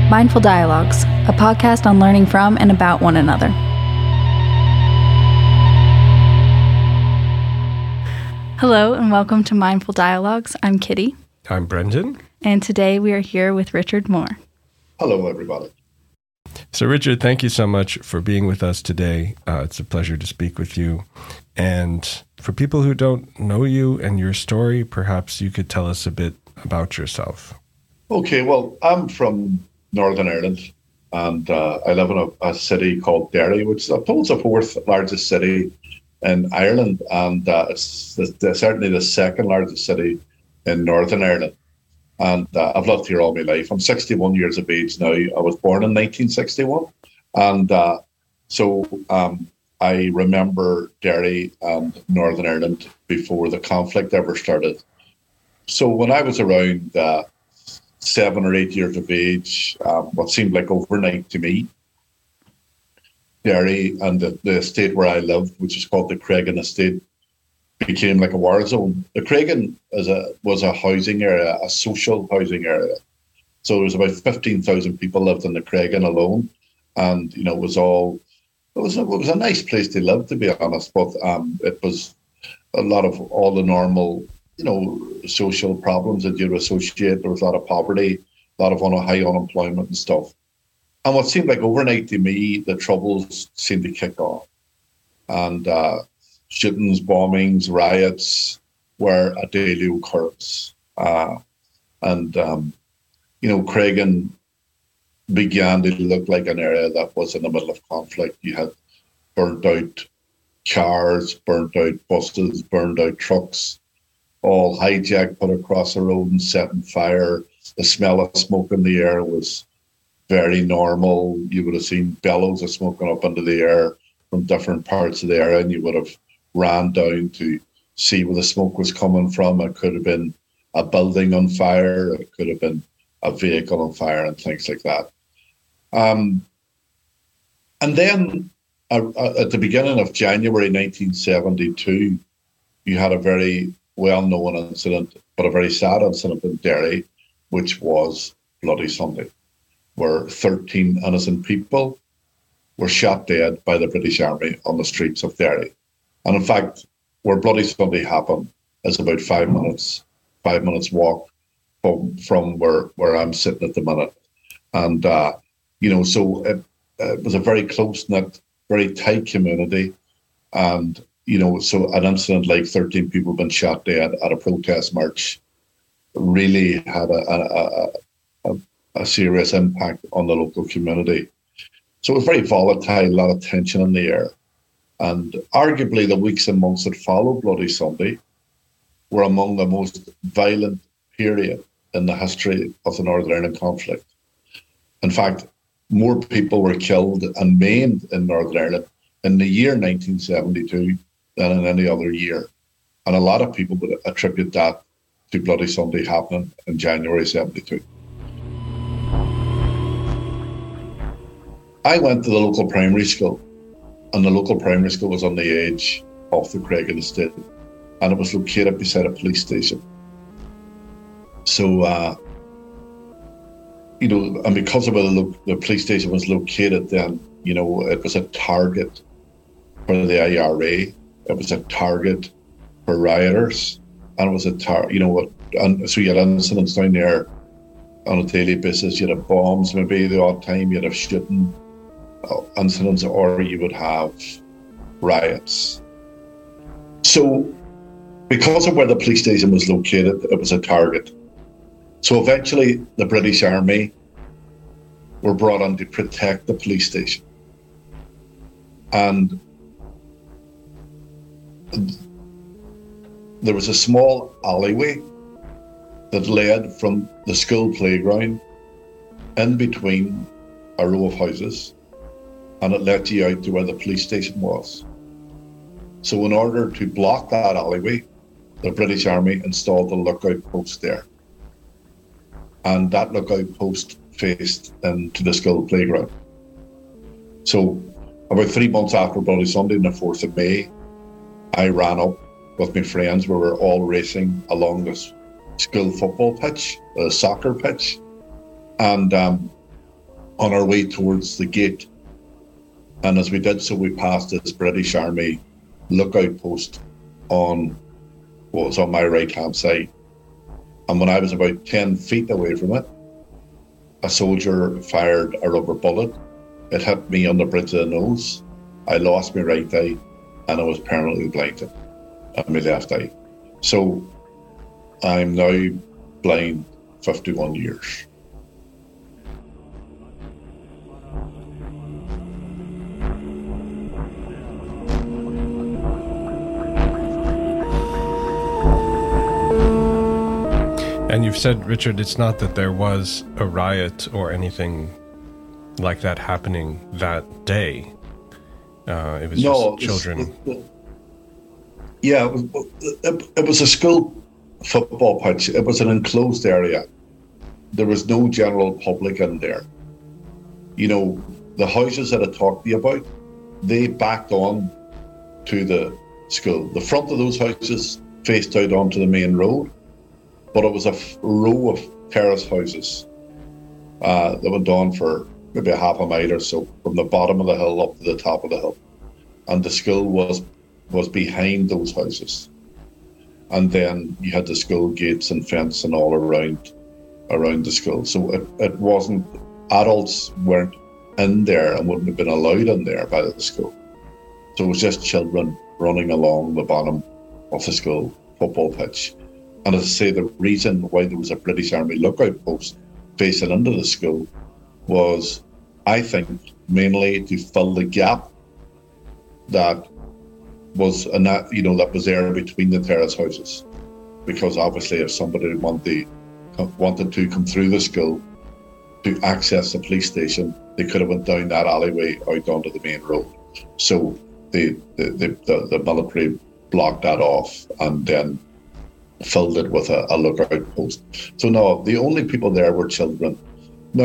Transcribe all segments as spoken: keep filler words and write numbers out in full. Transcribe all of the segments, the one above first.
Mindful Dialogues, a podcast on learning from and about one another. Hello and welcome to Mindful Dialogues. I'm Kitty. I'm Brendan. And today we are here with Richard Moore. Hello, everybody. So, Richard, thank you so much for being with us today. Uh, it's a pleasure to speak with you. And for people who don't know you and your story, perhaps you could tell us a bit about yourself. Okay, well, I'm from Northern Ireland, and uh, I live in a, a city called Derry, which is, I suppose, the fourth largest city in Ireland, and uh, it's the, the, certainly the second largest city in Northern Ireland. And uh, I've lived here all my life. I'm sixty-one years of age now. I was born in nineteen sixty-one, and uh, so um, I remember Derry and Northern Ireland before the conflict ever started. So when I was around uh, seven or eight years of age, um, what seemed like overnight to me, Derry and the, the estate where I lived, which is called the Craigan Estate, became like a war zone. The Craigan is a, was a housing area, a social housing area. So there was about fifteen thousand people lived in the Craigan alone. And, you know, it was all, it was, a, it was a nice place to live, to be honest, but um, it was a lot of all the normal, you know, social problems that you'd associate. There was a lot of poverty, a lot of un- high unemployment and stuff. And what seemed like overnight to me, the troubles seemed to kick off. And uh, shootings, bombings, riots were a daily occurrence. Uh, and, um, you know, Craigan began to look like an area that was in the middle of conflict. You had burnt out cars, burnt out buses, burned out trucks, all hijacked, put across the road and set on fire. The smell of smoke in the air was very normal. You would have seen bellows of smoke going up into the air from different parts of the area, and you would have ran down to see where the smoke was coming from. It could have been a building on fire. It could have been a vehicle on fire and things like that. Um, and then uh, at the beginning of January nineteen seventy-two, you had a very well-known incident, but a very sad incident in Derry, which was Bloody Sunday, where thirteen innocent people were shot dead by the British Army on the streets of Derry. And in fact, where Bloody Sunday happened is about five minutes, five minutes walk from, from where, where I'm sitting at the minute. And, uh, you know, so it, uh, it was a very close-knit, very tight community. And you know, so an incident like thirteen people being shot dead at a protest march really had a, a, a, a serious impact on the local community. So it was very volatile, a lot of tension in the air. And arguably the weeks and months that followed Bloody Sunday were among the most violent period in the history of the Northern Ireland conflict. In fact, more people were killed and maimed in Northern Ireland in the year nineteen seventy-two than in any other year. And a lot of people would attribute that to Bloody Sunday happening in January seventy-two. I went to the local primary school, and the local primary school was on the edge of the Craigan Estate, and it was located beside a police station. So, uh, you know, and because of where the, lo- the police station was located then, you know, it was a target for the I R A. It was a target for rioters, and it was a tar, you know what, and so you had incidents down there on a daily basis. You had bombs, maybe the odd time you'd have shooting uh, incidents, or you would have riots. So, because of where the police station was located, it was a target. So eventually, the British Army were brought on to protect the police station, and there was a small alleyway that led from the school playground in between a row of houses, and it led you out to where the police station was. So in order to block that alleyway, the British Army installed a lookout post there. And that lookout post faced into the school playground. So about three months after Bloody Sunday, on the fourth of May, I ran up with my friends. We were all racing along this school football pitch, the soccer pitch. And um, on our way towards the gate. And as we did so, we passed this British Army lookout post on what was on my right-hand side. And when I was about ten feet away from it, a soldier fired a rubber bullet. It hit me on the bridge of the nose. I lost my right eye, and I was permanently blinded on my left eye. So I'm now blind fifty-one years. And you've said, Richard, it's not that there was a riot or anything like that happening that day. Uh, it was no, just children. It, it, yeah, it was, it, it was a school football pitch. It was an enclosed area. There was no general public in there. You know, the houses that I talked to you about, they backed on to the school. The front of those houses faced out onto the main road, but it was a f- row of terrace houses uh, that went on for maybe a half a mile or so, from the bottom of the hill up to the top of the hill. And the school was was behind those houses. And then you had the school gates and fence and all around around the school. So it, it wasn't, adults weren't in there and wouldn't have been allowed in there by the school. So it was just children running along the bottom of the school football pitch. And as I say, the reason why there was a British Army lookout post facing into the school was, I think, mainly to fill the gap that was, and that you know, that was there between the terrace houses. Because obviously, if somebody wanted wanted to come through the school to access the police station, they could have went down that alleyway out onto the main road. So the the the, the, the military blocked that off and then filled it with a, a lookout post. So no, the only people there were children. Now,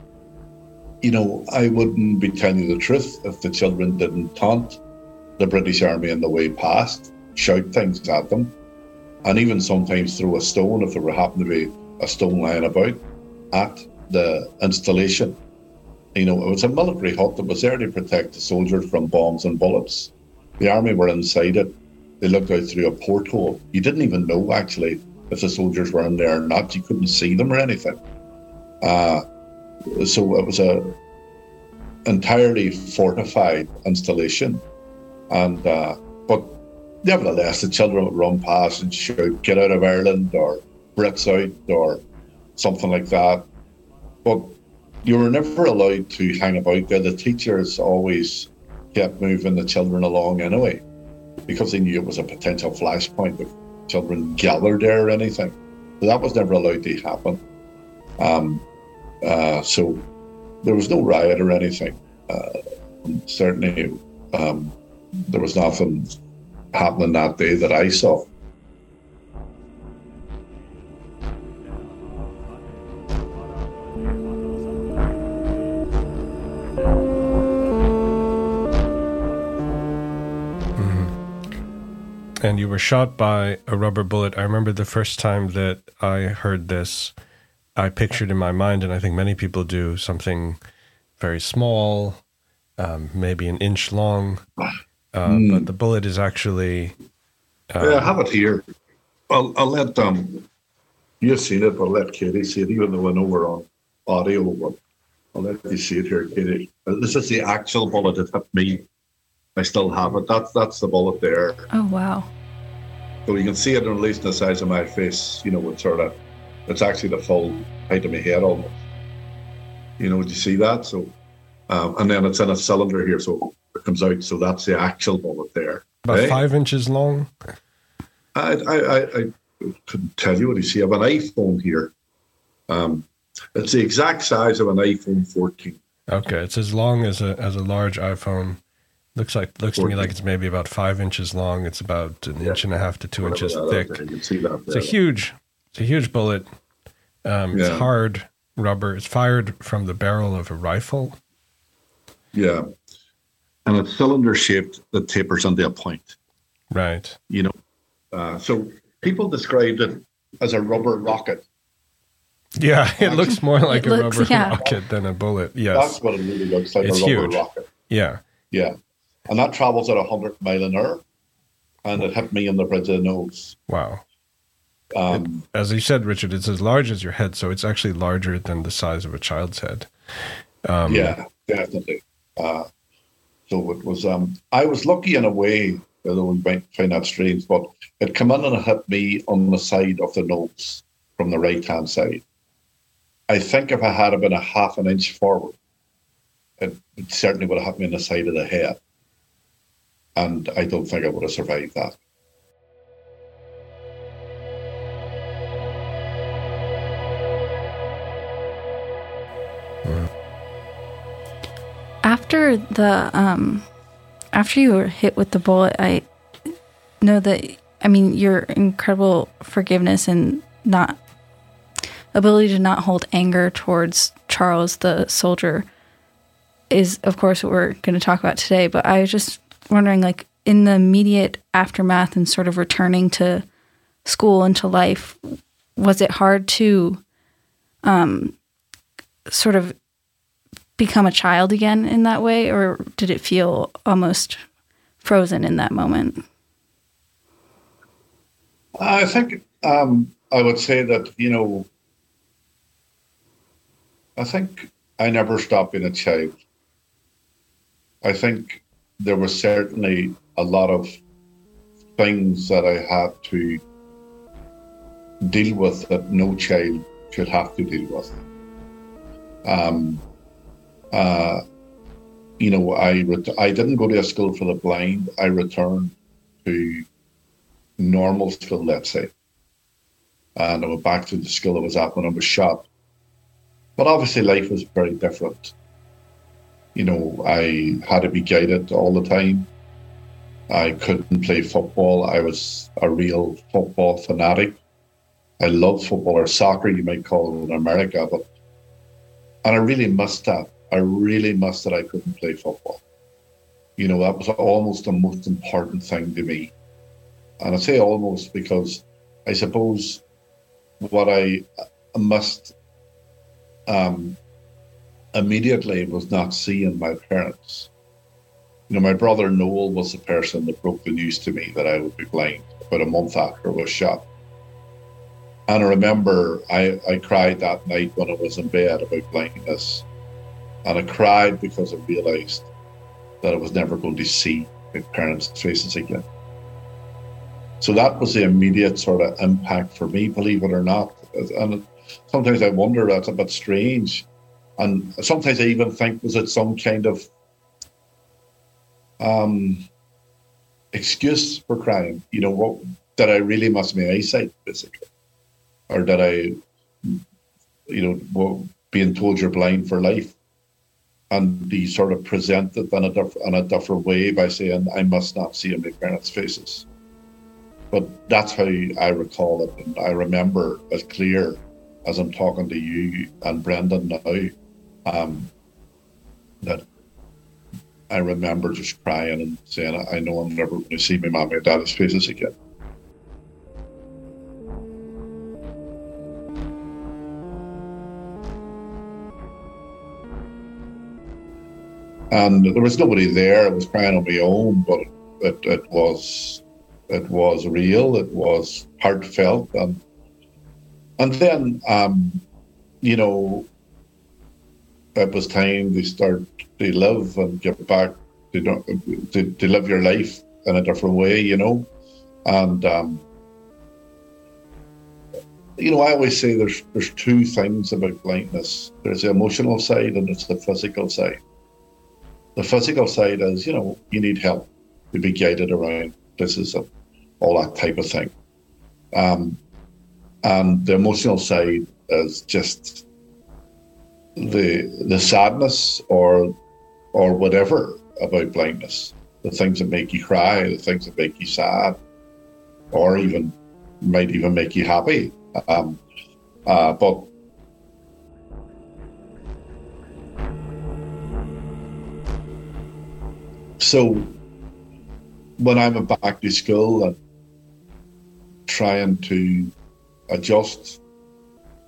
you know, I wouldn't be telling you the truth if the children didn't taunt the British Army on the way past, shout things at them, and even sometimes throw a stone if there were happened to be a stone lying about at the installation. You know, it was a military hut that was there to protect the soldiers from bombs and bullets. The army were inside it. They looked out through a porthole. You didn't even know, actually, if the soldiers were in there or not. You couldn't see them or anything. Uh, so it was a entirely fortified installation. And uh, but nevertheless, the children would run past and shout, "Get out of Ireland," or "Brits out," or something like that. But you were never allowed to hang about there. The teachers always kept moving the children along anyway, because they knew it was a potential flashpoint if children gathered there or anything. So that was never allowed to happen. Um, uh, so there was no riot or anything. Uh, certainly, um, there was nothing happening that day that I saw. And you were shot by a rubber bullet. I remember the first time that I heard this, I pictured in my mind, and I think many people do, something very small, um, maybe an inch long. Uh, mm. But the bullet is actually... Um, yeah, I have it here. I'll, I'll let... Um, you've seen it, but I'll let Katie see it, even though I know we're on audio. But I'll let you see it here, Katie. This is the actual bullet that hit me. I still have it. That's that's the bullet there. Oh, wow. So you can see it, at least in the size of my face, you know, it's sort of, it's actually the full height of my head almost. You know, do you see that? So, um, and then it's in a cylinder here, so it comes out. So that's the actual bullet there. About hey? five inches long? I, I, I, I couldn't tell you what you see. I have an iPhone here. Um, it's the exact size of an iPhone fourteen. Okay, it's as long as a as a large iPhone. Looks like looks to me like it's maybe about five inches long. It's about an yeah. inch and a half to two Whatever inches thick. You can see that it's a huge, it's a huge bullet. Um, yeah. It's hard rubber. It's fired from the barrel of a rifle. Yeah, and it's cylinder shaped that tapers into a point. Right. You know, uh, so people described it as a rubber rocket. Yeah, it looks more like It a looks- rubber yeah. rocket than a bullet. Yes. That's what it really looks like, It's a rubber huge. rocket. Yeah. Yeah. And that travels at one hundred mile an hour. And it hit me in the bridge of the nose. Wow. Um, As you said, Richard, it's as large as your head, so it's actually larger than the size of a child's head. Um, yeah, definitely. Uh, so it was, um, I was lucky in a way, although we might find that strange, but it came in and it hit me on the side of the nose from the right-hand side. I think if I had been a half an inch forward, it, it certainly would have hit me on the side of the head. And I don't think I would have survived that. After the um, after you were hit with the bullet, I know that, I mean, your incredible forgiveness and not ability to not hold anger towards Charles, the soldier, is, of course, what we're going to talk about today. But I was just wondering, like, in the immediate aftermath and sort of returning to school and to life, was it hard to um, sort of become a child again in that way, or did it feel almost frozen in that moment? I think um, I would say that, you know, I think I never stopped being a child. I think there was certainly a lot of things that I had to deal with that no child should have to deal with. Um, uh, you know, I ret- I didn't go to a school for the blind. I returned to normal school, let's say. And I went back to the school I was at when I was shot. But obviously life was very different. You know, I had to be guided all the time. I couldn't play football. I was a real football fanatic. I loved football, or soccer, you might call it in America. But and I really missed that. I really missed that I couldn't play football. You know, that was almost the most important thing to me. And I say almost because I suppose what I missed um, immediately was not seeing my parents. You know, my brother Noel was the person that broke the news to me that I would be blind about a month after I was shot. And I remember I, I cried that night when I was in bed about blindness. And I cried because I realised that I was never going to see my parents' faces again. So that was the immediate sort of impact for me, believe it or not. And sometimes I wonder, that's a bit strange. And sometimes I even think, was it some kind of um, excuse for crying? You know, what, did I really miss my eyesight, basically? Or did I, you know, well, being told you're blind for life? And be sort of presented in a, diff- in a different way by saying, I must not see my parents' faces. But that's how I recall it. And I remember as clear as I'm talking to you and Brendan now, um, that I remember just crying and saying, I know I'm never going to see my mum and daddy's faces again. And there was nobody there. I was crying on my own, but it, it was it was real. It was heartfelt, and and then um, you know, it was time to start to live and get back to to, to live your life in a different way. You know, and um, you know, I always say there's there's two things about blindness. There's the emotional side and there's the physical side. The physical side is, you know, you need help to be guided around places and all that type of thing. Um, and the emotional side is just the the sadness or or whatever about blindness. The things that make you cry, the things that make you sad, or even might even make you happy. Um, uh, but So when I went back to school and trying to adjust,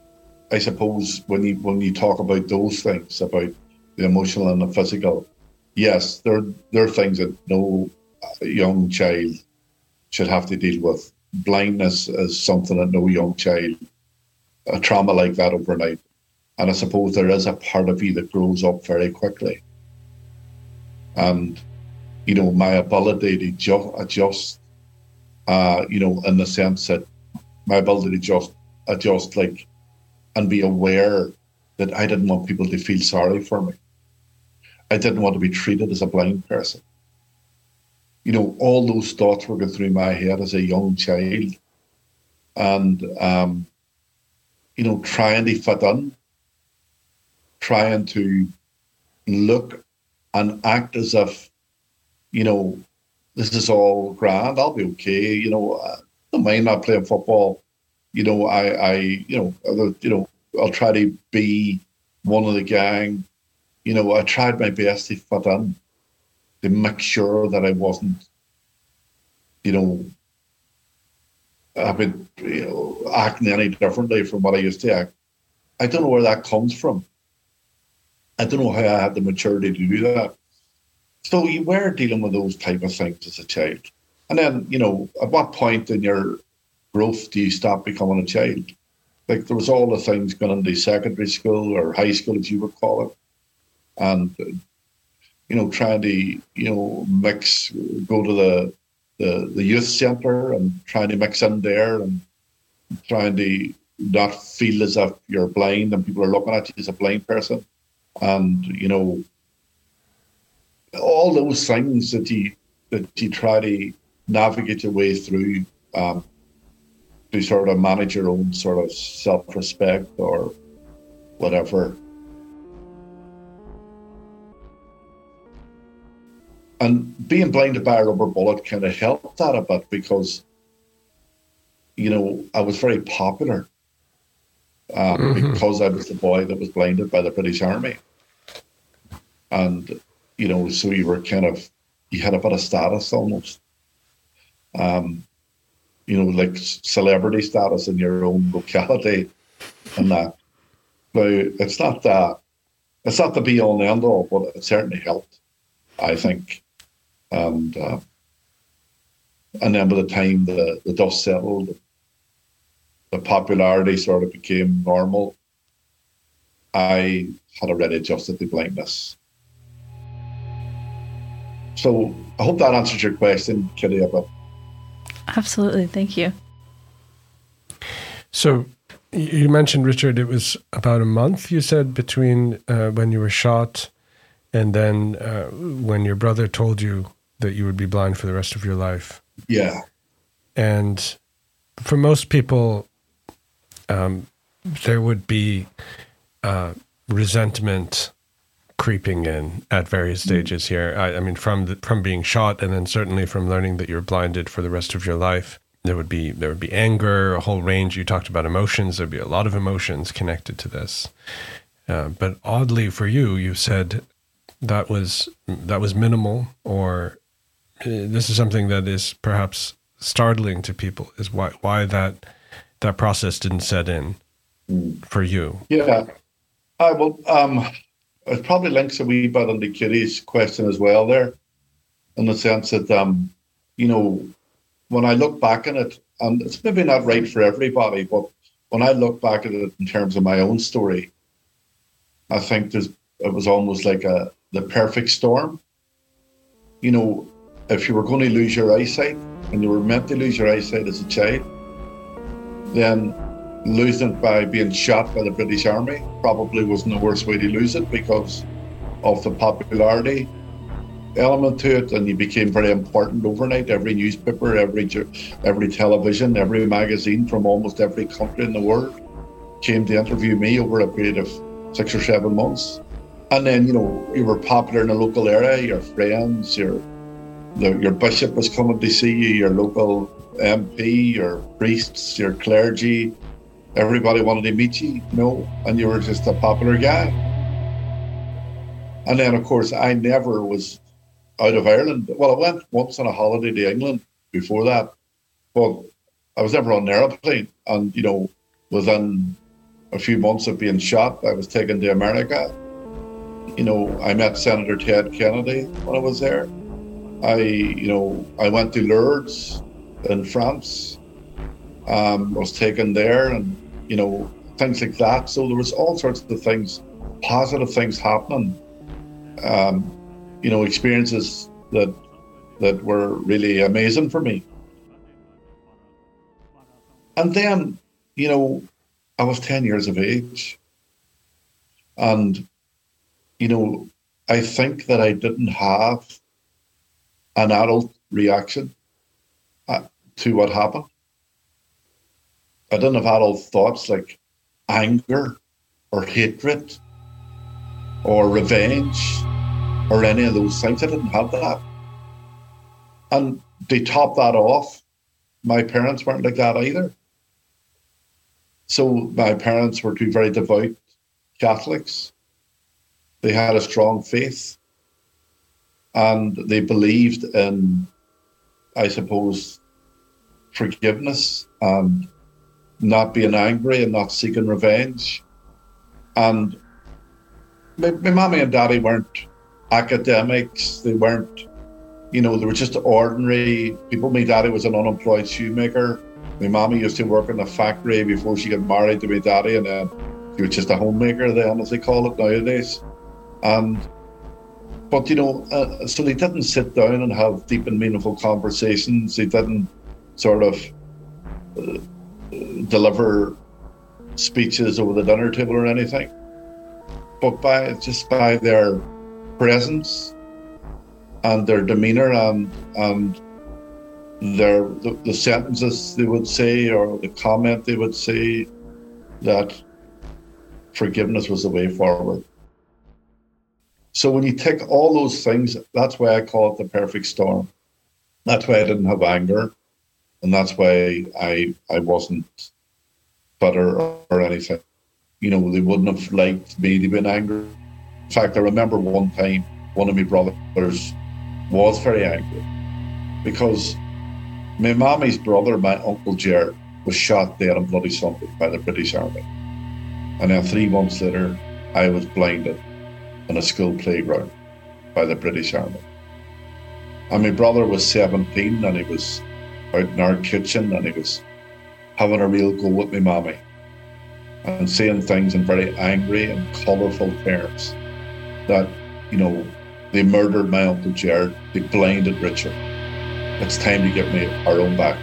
I suppose when you when you talk about those things, about the emotional and the physical, yes, there there are things that no young child should have to deal with. Blindness is something that no young child, a trauma like that overnight. And I suppose there is a part of you that grows up very quickly. And, you know, my ability to ju- adjust, uh, you know, in the sense that my ability to just adjust, like, and be aware that I didn't want people to feel sorry for me. I didn't want to be treated as a blind person. You know, all those thoughts were going through my head as a young child. And, um, you know, trying to fit in, trying to look and act as if, you know, this is all grand, I'll be okay. You know, I don't mind not playing football. You know, I, I, you know, you know, I'll try to be one of the gang. You know, I tried my best to fit in, to make sure that I wasn't, you know, I've been, you know, acting any differently from what I used to act. I don't know where that comes from. I don't know how I had the maturity to do that. So you were dealing with those type of things as a child. And then, you know, at what point in your growth do you stop becoming a child? Like, there was all the things going into secondary school or high school, as you would call it. And, you know, trying to, you know, mix, go to the, the, the youth centre and trying to mix in there and trying to not feel as if you're blind and people are looking at you as a blind person. And, you know, all those things that you, that you try to navigate your way through um, to sort of manage your own sort of self-respect or whatever. And being blinded by a rubber bullet kind of helped that a bit because, you know, I was very popular um, mm-hmm. because I was the boy that was blinded by the British Army. And, you know, so you were kind of, you had a bit of status almost. Um, you know, like celebrity status in your own locality and that. Now, it's not that, it's not the be all and end all, but it certainly helped, I think. And uh, and then by the time the, the dust settled, the popularity sort of became normal, I had already adjusted to blindness. So I hope that answers your question, Kitty. But absolutely, thank you. So you mentioned, Richard, it was about a month, you said, between uh, when you were shot and then uh, when your brother told you that you would be blind for the rest of your life. Yeah. And for most people, um, there would be uh, resentment creeping in at various stages here. I, I mean, from the, from being shot, and then certainly from learning that you're blinded for the rest of your life, there would be there would be anger, a whole range. You talked about emotions. There'd be a lot of emotions connected to this. Uh, but oddly for you, you said that was that was minimal, or uh, this is something that is perhaps startling to people. Is why why that that process didn't set in for you? Yeah, I will. Um, it probably links a wee bit into Kitty's question as well there, in the sense that um, you know, when I look back on it, and it's maybe not right for everybody, but when I look back at it in terms of my own story, I think there's it was almost like a the perfect storm. You know, if you were going to lose your eyesight, and you were meant to lose your eyesight as a child, then losing it by being shot by the British Army probably wasn't the worst way to lose it because of the popularity element to it, and you became very important overnight. Every newspaper, every every television, every magazine from almost every country in the world came to interview me over a period of six or seven months. And then, you know, you were popular in the local area, your friends, your the, your bishop was coming to see you, your local M P, your priests, your clergy, everybody wanted to meet you, you know, and you were just a popular guy. And then, of course, I never was out of Ireland. Well, I went once on a holiday to England before that, but I was never on an aeroplane. And, you know, within a few months of being shot, I was taken to America. You know, I met Senator Ted Kennedy when I was there. I, you know, I went to Lourdes in France. Um, was taken there, and you know, things like that. So there was all sorts of things, positive things happening. Um, you know, experiences that that were really amazing for me. And then, you know, I was ten years of age, and you know, I think that I didn't have an adult reaction uh, to what happened. I didn't have adult thoughts like anger or hatred or revenge or any of those things. I didn't have that. And they topped that off. My parents weren't like that either. So my parents were two very devout Catholics. They had a strong faith, and they believed in, I suppose, forgiveness and not being angry and not seeking revenge. And my, my mommy and daddy weren't academics. They weren't, you know, they were just ordinary people. My daddy was an unemployed shoemaker. My mommy used to work in a factory before she got married to my daddy, and then she was just a homemaker then, as they call it nowadays. And but you know, uh, so they didn't sit down and have deep and meaningful conversations. They didn't sort of uh, deliver speeches over the dinner table or anything. But by just by their presence and their demeanour and and their the, the sentences they would say or the comment they would say, that forgiveness was the way forward. So when you take all those things, that's why I call it the perfect storm. That's why I didn't have anger, and that's why I I wasn't bitter or, or anything. You know, they wouldn't have liked me to be angry. In fact, I remember one time one of my brothers was very angry because my mommy's brother, my Uncle Jared, was shot dead on Bloody Sunday by the British Army. And then three months later, I was blinded in a school playground by the British Army. And my brother was seventeen, and he was out in our kitchen, and he was having a real go with my mommy and saying things in very angry and colourful terms that, you know, they murdered my Uncle Jared, they blinded Richard. It's time to get me our own back.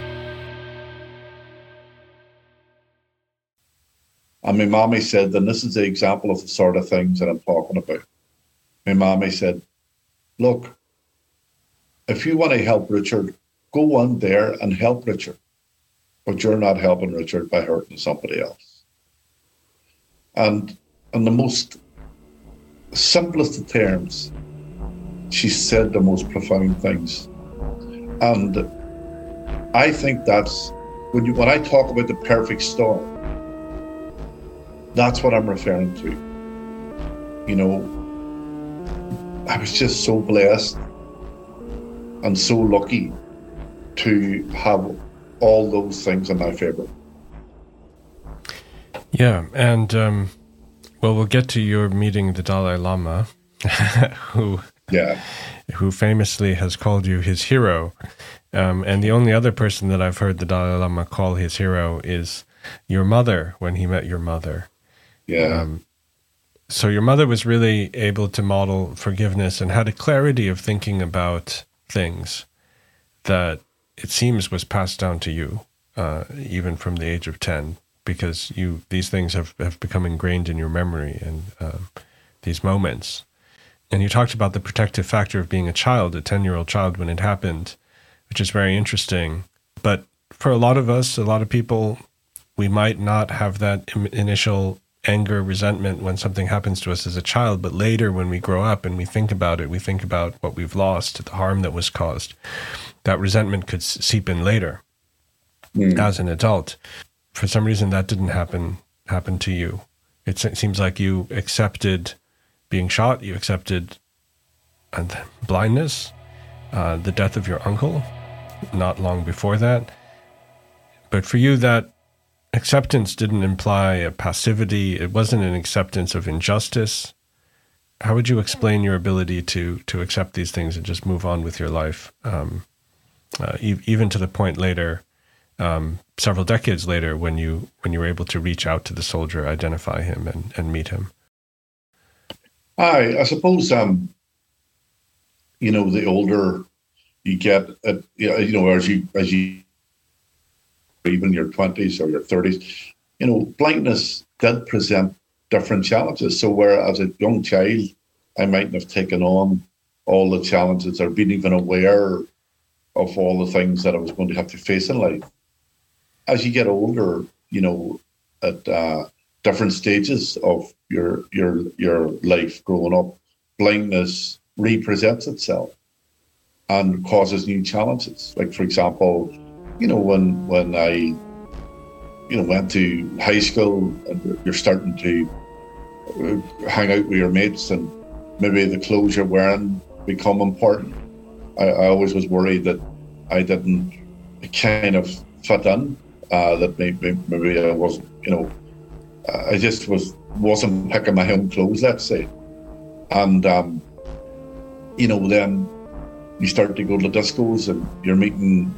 And my mommy said, and this is the example of the sort of things that I'm talking about. My mommy said, look, if you want to help Richard, go on there and help Richard. But you're not helping Richard by hurting somebody else. And in the most simplest of terms, she said the most profound things. And I think that's, when you when I talk about the perfect storm, that's what I'm referring to. You know, I was just so blessed and so lucky to have all those things in my favor. Yeah, and um, well, we'll get to your meeting the Dalai Lama, who yeah, who famously has called you his hero. Um, and the only other person that I've heard the Dalai Lama call his hero is your mother when he met your mother. Yeah. Um, so your mother was really able to model forgiveness and had a clarity of thinking about things that it seems was passed down to you, uh, even from the age of ten, because you these things have, have become ingrained in your memory and um, these moments. And you talked about the protective factor of being a child, a ten-year-old child when it happened, which is very interesting. But for a lot of us, a lot of people, we might not have that im- initial anger, resentment when something happens to us as a child, but later when we grow up and we think about it, we think about what we've lost, the harm that was caused, that resentment could s- seep in later mm. as an adult. For some reason, that didn't happen happen to you. It, it seems like you accepted being shot, you accepted uh, blindness, uh, the death of your uncle, not long before that. But for you, that acceptance didn't imply a passivity. It wasn't an acceptance of injustice. How would you explain your ability to to accept these things and just move on with your life, um, uh, e- even to the point later, um, several decades later, when you when you were able to reach out to the soldier, identify him, and, and meet him? I I suppose um, you know, the older you get, uh, you know, as you as you even your twenties or your thirties, you know, blindness did present different challenges. So where as a young child, I mightn't have taken on all the challenges or been even aware of all the things that I was going to have to face in life. As you get older, you know, at uh, different stages of your your your life growing up, blindness represents itself and causes new challenges. Like, for example, you know, when when I, you know, went to high school and you're starting to hang out with your mates and maybe the clothes you're wearing become important. I, I always was worried that I didn't kind of fit in, uh, that maybe, maybe I wasn't, you know, I just was, wasn't picking my own clothes, let's say. And, um, you know, then you start to go to discos and you're meeting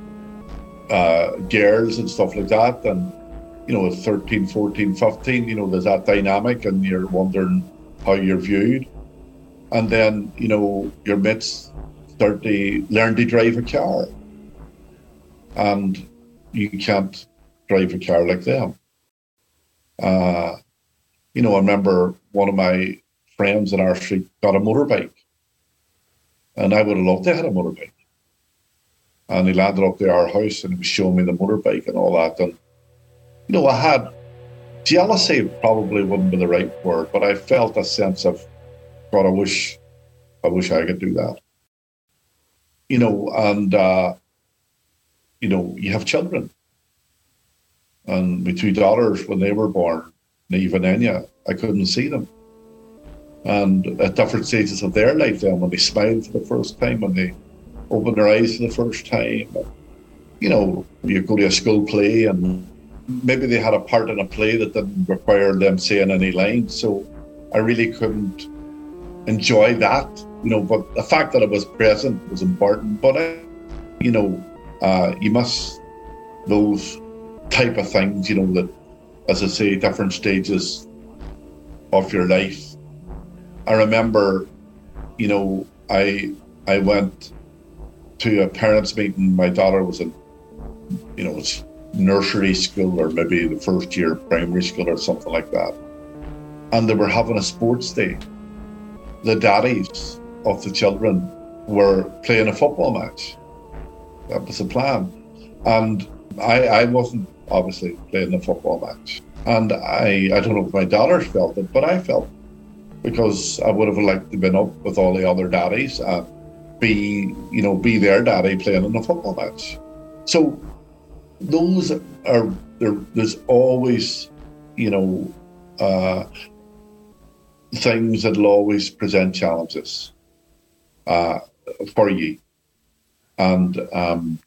uh, girls and stuff like that. And, you know, at thirteen, fourteen, fifteen, you know, there's that dynamic and you're wondering how you're viewed. And then, you know, your mates start to learn to drive a car. And you can't drive a car like them. Uh, you know, I remember one of my friends in our street got a motorbike. And I would have loved to have had a motorbike. And he landed up to our house and he was showing me the motorbike and all that. And, you know, I had jealousy, probably wouldn't be the right word, but I felt a sense of, God, I wish, I wish I could do that. You know, and, uh, you know, you have children. And my two daughters, when they were born, Neve and Enya, I couldn't see them. And at different stages of their life then, when they smiled for the first time, when they opened their eyes for the first time, you know, you go to a school play and maybe they had a part in a play that didn't require them saying any lines. So I really couldn't enjoy that, you know, but the fact that I was present was important. But, I, you know, uh, you must, those type of things, you know, that, as I say, different stages of your life. I remember, you know, I I went to a parents' meeting. My daughter was in, you know, it's nursery school or maybe the first year of primary school or something like that. And they were having a sports day. The daddies of the children were playing a football match. That was the plan. And I, I wasn't obviously playing the football match. And I, I don't know if my daughters felt it, but I felt it. Because I would have liked to have been up with all the other daddies and be, you know, be their daddy playing in a football match. So those are, there, there's always, you know, uh, things that will always present challenges uh, for you. And um,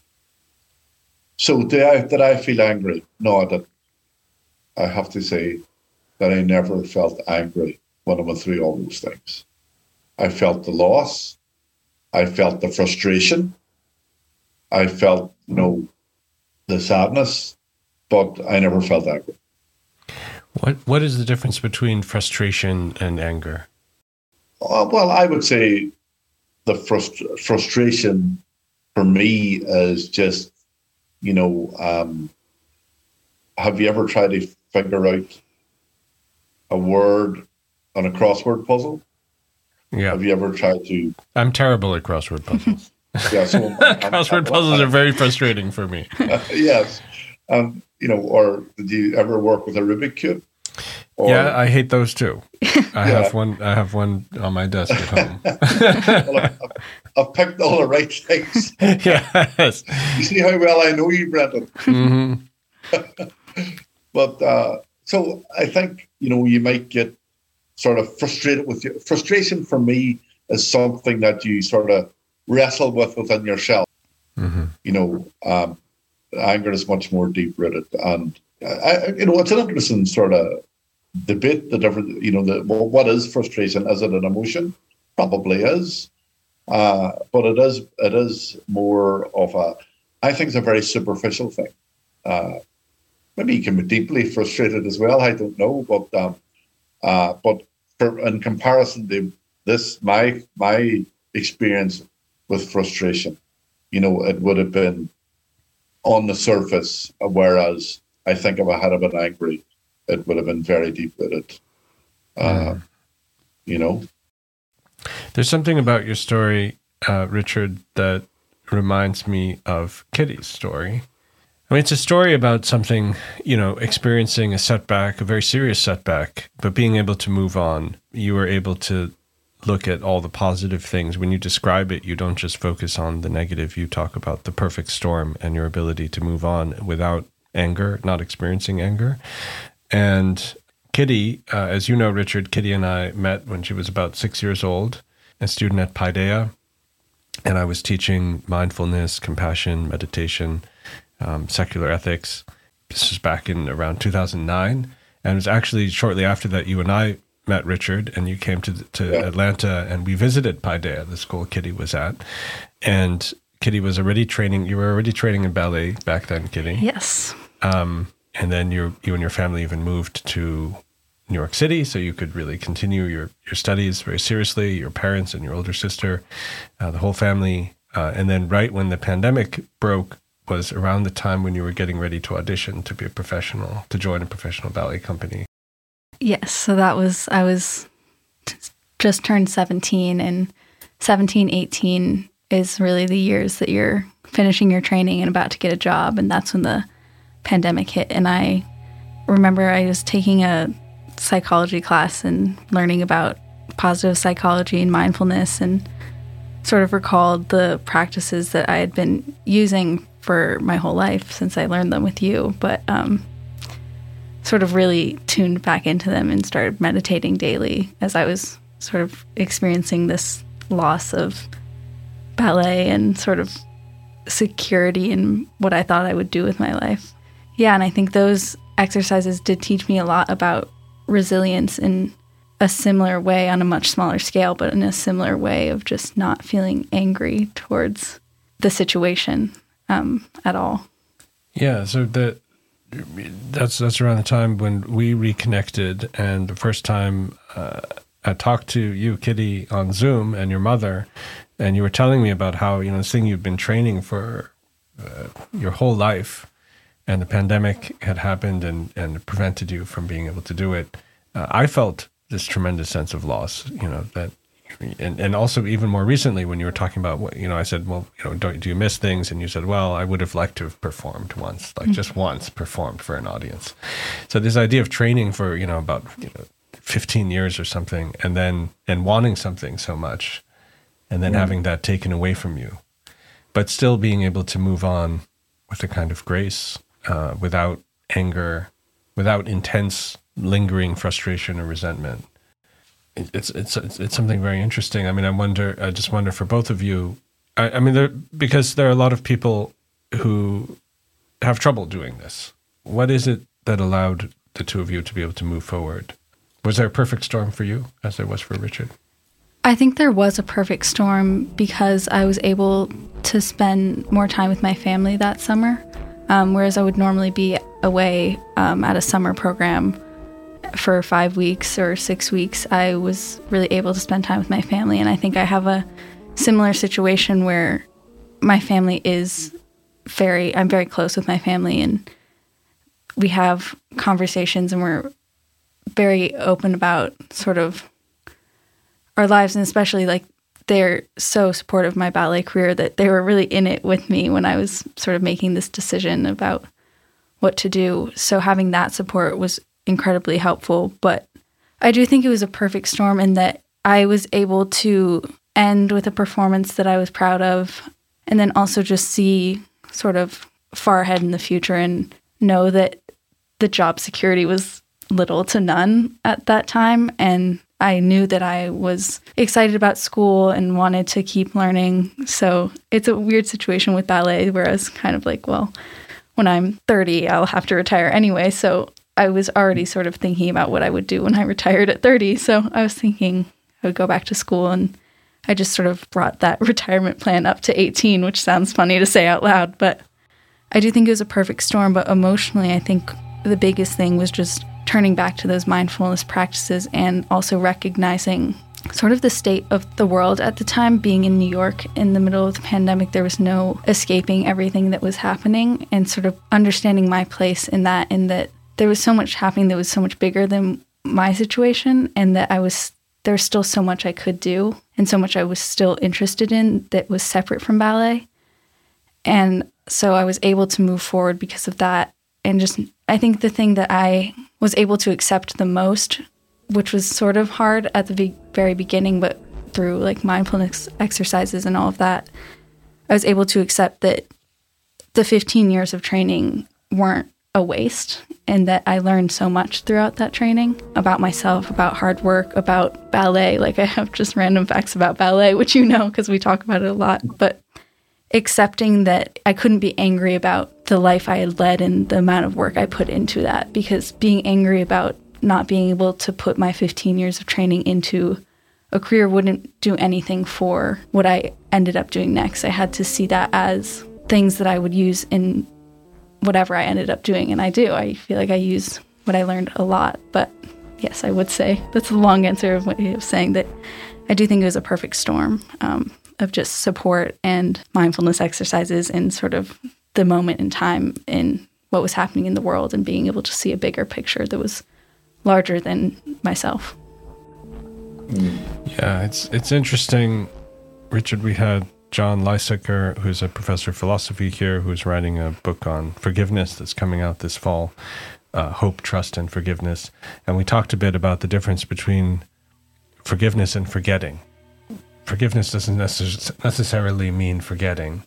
so did I, did I feel angry? No, I didn't. I have to say that I never felt angry when I went through all those things. I felt the loss. I felt the frustration. I felt, you know, the sadness, but I never felt angry. What What is the difference between frustration and anger? Uh, well, I would say the frust- frustration for me is just, you know, um, have you ever tried to figure out a word on a crossword puzzle? Yeah. Have you ever tried to? I'm terrible at crossword puzzles. Yeah, so I'm, I'm, crossword I'm, puzzles I'm, are very frustrating for me. Uh, yes, um, you know, or did you ever work with a Rubik cube? Or, yeah, I hate those too. I yeah. have one. I have one on my desk at home. Well, I've, I've picked all the right things. Yes. You see how well I know you, Brendan. Mm-hmm. But uh, so I think, you know, you might get sort of frustrated with you. Frustration for me is something that you sort of wrestle with within yourself. Mm-hmm. You know, um, anger is much more deep rooted, and I, you know, it's an interesting sort of debate. The different, you know, the well, what is frustration? Is it an emotion? Probably is, uh, but it is it is more of a. I think it's a very superficial thing. Uh, maybe you can be deeply frustrated as well. I don't know, but um, uh, but for, in comparison to this, my my experience with frustration, you know, it would have been on the surface, whereas I think if I had been angry, it would have been very deep rooted. Uh, mm. You know, there's something about your story, uh, Richard, that reminds me of Kitty's story. I mean, it's a story about something, you know, experiencing a setback, a very serious setback, but being able to move on. You were able to look at all the positive things. When you describe it, you don't just focus on the negative. You talk about the perfect storm and your ability to move on without anger, not experiencing anger. And Kitty, uh, as you know, Richard, Kitty and I met when she was about six years old, a student at Paideia. And I was teaching mindfulness, compassion, meditation, um, secular ethics. This was back in around two thousand nine. And it was actually shortly after that you and I met, Richard, and you came to to yeah. Atlanta, and we visited Paideia, the school Kitty was at. And Kitty was already training, you were already training in ballet back then, Kitty. Yes. Um, and then you you and your family even moved to New York City, so you could really continue your, your studies very seriously, your parents and your older sister, uh, the whole family. Uh, and then right when the pandemic broke was around the time when you were getting ready to audition to be a professional, to join a professional ballet company. Yes, so that was, I was just turned seventeen, and seventeen, eighteen is really the years that you're finishing your training and about to get a job, and that's when the pandemic hit. And I remember I was taking a psychology class and learning about positive psychology and mindfulness, and sort of recalled the practices that I had been using for my whole life since I learned them with you, but um, sort of really tuned back into them and started meditating daily as I was sort of experiencing this loss of ballet and sort of security in what I thought I would do with my life. Yeah, and I think those exercises did teach me a lot about resilience in a similar way, on a much smaller scale, but in a similar way of just not feeling angry towards the situation um, at all. Yeah, so that that's that's around the time when we reconnected, and the first time uh, I talked to you, Kitty, on Zoom, and your mother, and you were telling me about how, you know, this thing you've been training for uh, your whole life, and the pandemic had happened and, and prevented you from being able to do it. Uh, I felt this tremendous sense of loss, you know, that, and, and also even more recently when you were talking about what, you know, I said, well, you know, don't, do you miss things? And you said, well, I would have liked to have performed once, like mm-hmm. just once performed for an audience. So this idea of training for, you know, about, you know, fifteen years or something, and then, and wanting something so much, and then mm-hmm. having that taken away from you, but still being able to move on with a kind of grace, uh, without anger, without intense lingering frustration or resentment. It's it's it's, it's something very interesting. I mean, I wonder. I just wonder for both of you. I, I mean, there, because there are a lot of people who have trouble doing this. What is it that allowed the two of you to be able to move forward? Was there a perfect storm for you, as there was for Richard? I think there was a perfect storm because I was able to spend more time with my family that summer, um, whereas I would normally be away um, at a summer program for five weeks or six weeks. I was really able to spend time with my family, and I think I have a similar situation where my family is very, I'm very close with my family, and we have conversations, and we're very open about sort of our lives, and especially like they're so supportive of my ballet career that they were really in it with me when I was sort of making this decision about what to do. So having that support was incredibly helpful. But I do think it was a perfect storm in that I was able to end with a performance that I was proud of, and then also just see sort of far ahead in the future and know that the job security was little to none at that time. And I knew that I was excited about school and wanted to keep learning. So it's a weird situation with ballet where I was kind of like, well, when I'm thirty, I'll have to retire anyway. So I was already sort of thinking about what I would do when I retired at thirty. So I was thinking I would go back to school, and I just sort of brought that retirement plan up to eighteen, which sounds funny to say out loud, but I do think it was a perfect storm. But emotionally, I think the biggest thing was just turning back to those mindfulness practices and also recognizing sort of the state of the world at the time. Being in New York in the middle of the pandemic, there was no escaping everything that was happening, and sort of understanding my place in that, in that there was so much happening that was so much bigger than my situation, and that I was there's still so much I could do and so much I was still interested in that was separate from ballet. And so I was able to move forward because of that. And just, I think the thing that I was able to accept the most, which was sort of hard at the be- very beginning, but through like mindfulness exercises and all of that, I was able to accept that the fifteen years of training weren't a waste, and that I learned so much throughout that training about myself, about hard work, about ballet. Like, I have just random facts about ballet, which you know because we talk about it a lot, but accepting that I couldn't be angry about the life I had led and the amount of work I put into that, because being angry about not being able to put my fifteen years of training into a career wouldn't do anything for what I ended up doing next. I had to see that as things that I would use in whatever I ended up doing, and I do. I feel like I use what I learned a lot, but yes, I would say that's a long answer of way of saying that I do think it was a perfect storm um, of just support and mindfulness exercises and sort of the moment in time in what was happening in the world, and being able to see a bigger picture that was larger than myself. Yeah, it's it's interesting, Richard. We had John Lysaker, who's a professor of philosophy here, who's writing a book on forgiveness that's coming out this fall, uh, Hope, Trust, and Forgiveness. And we talked a bit about the difference between forgiveness and forgetting. Forgiveness doesn't necess- necessarily mean forgetting.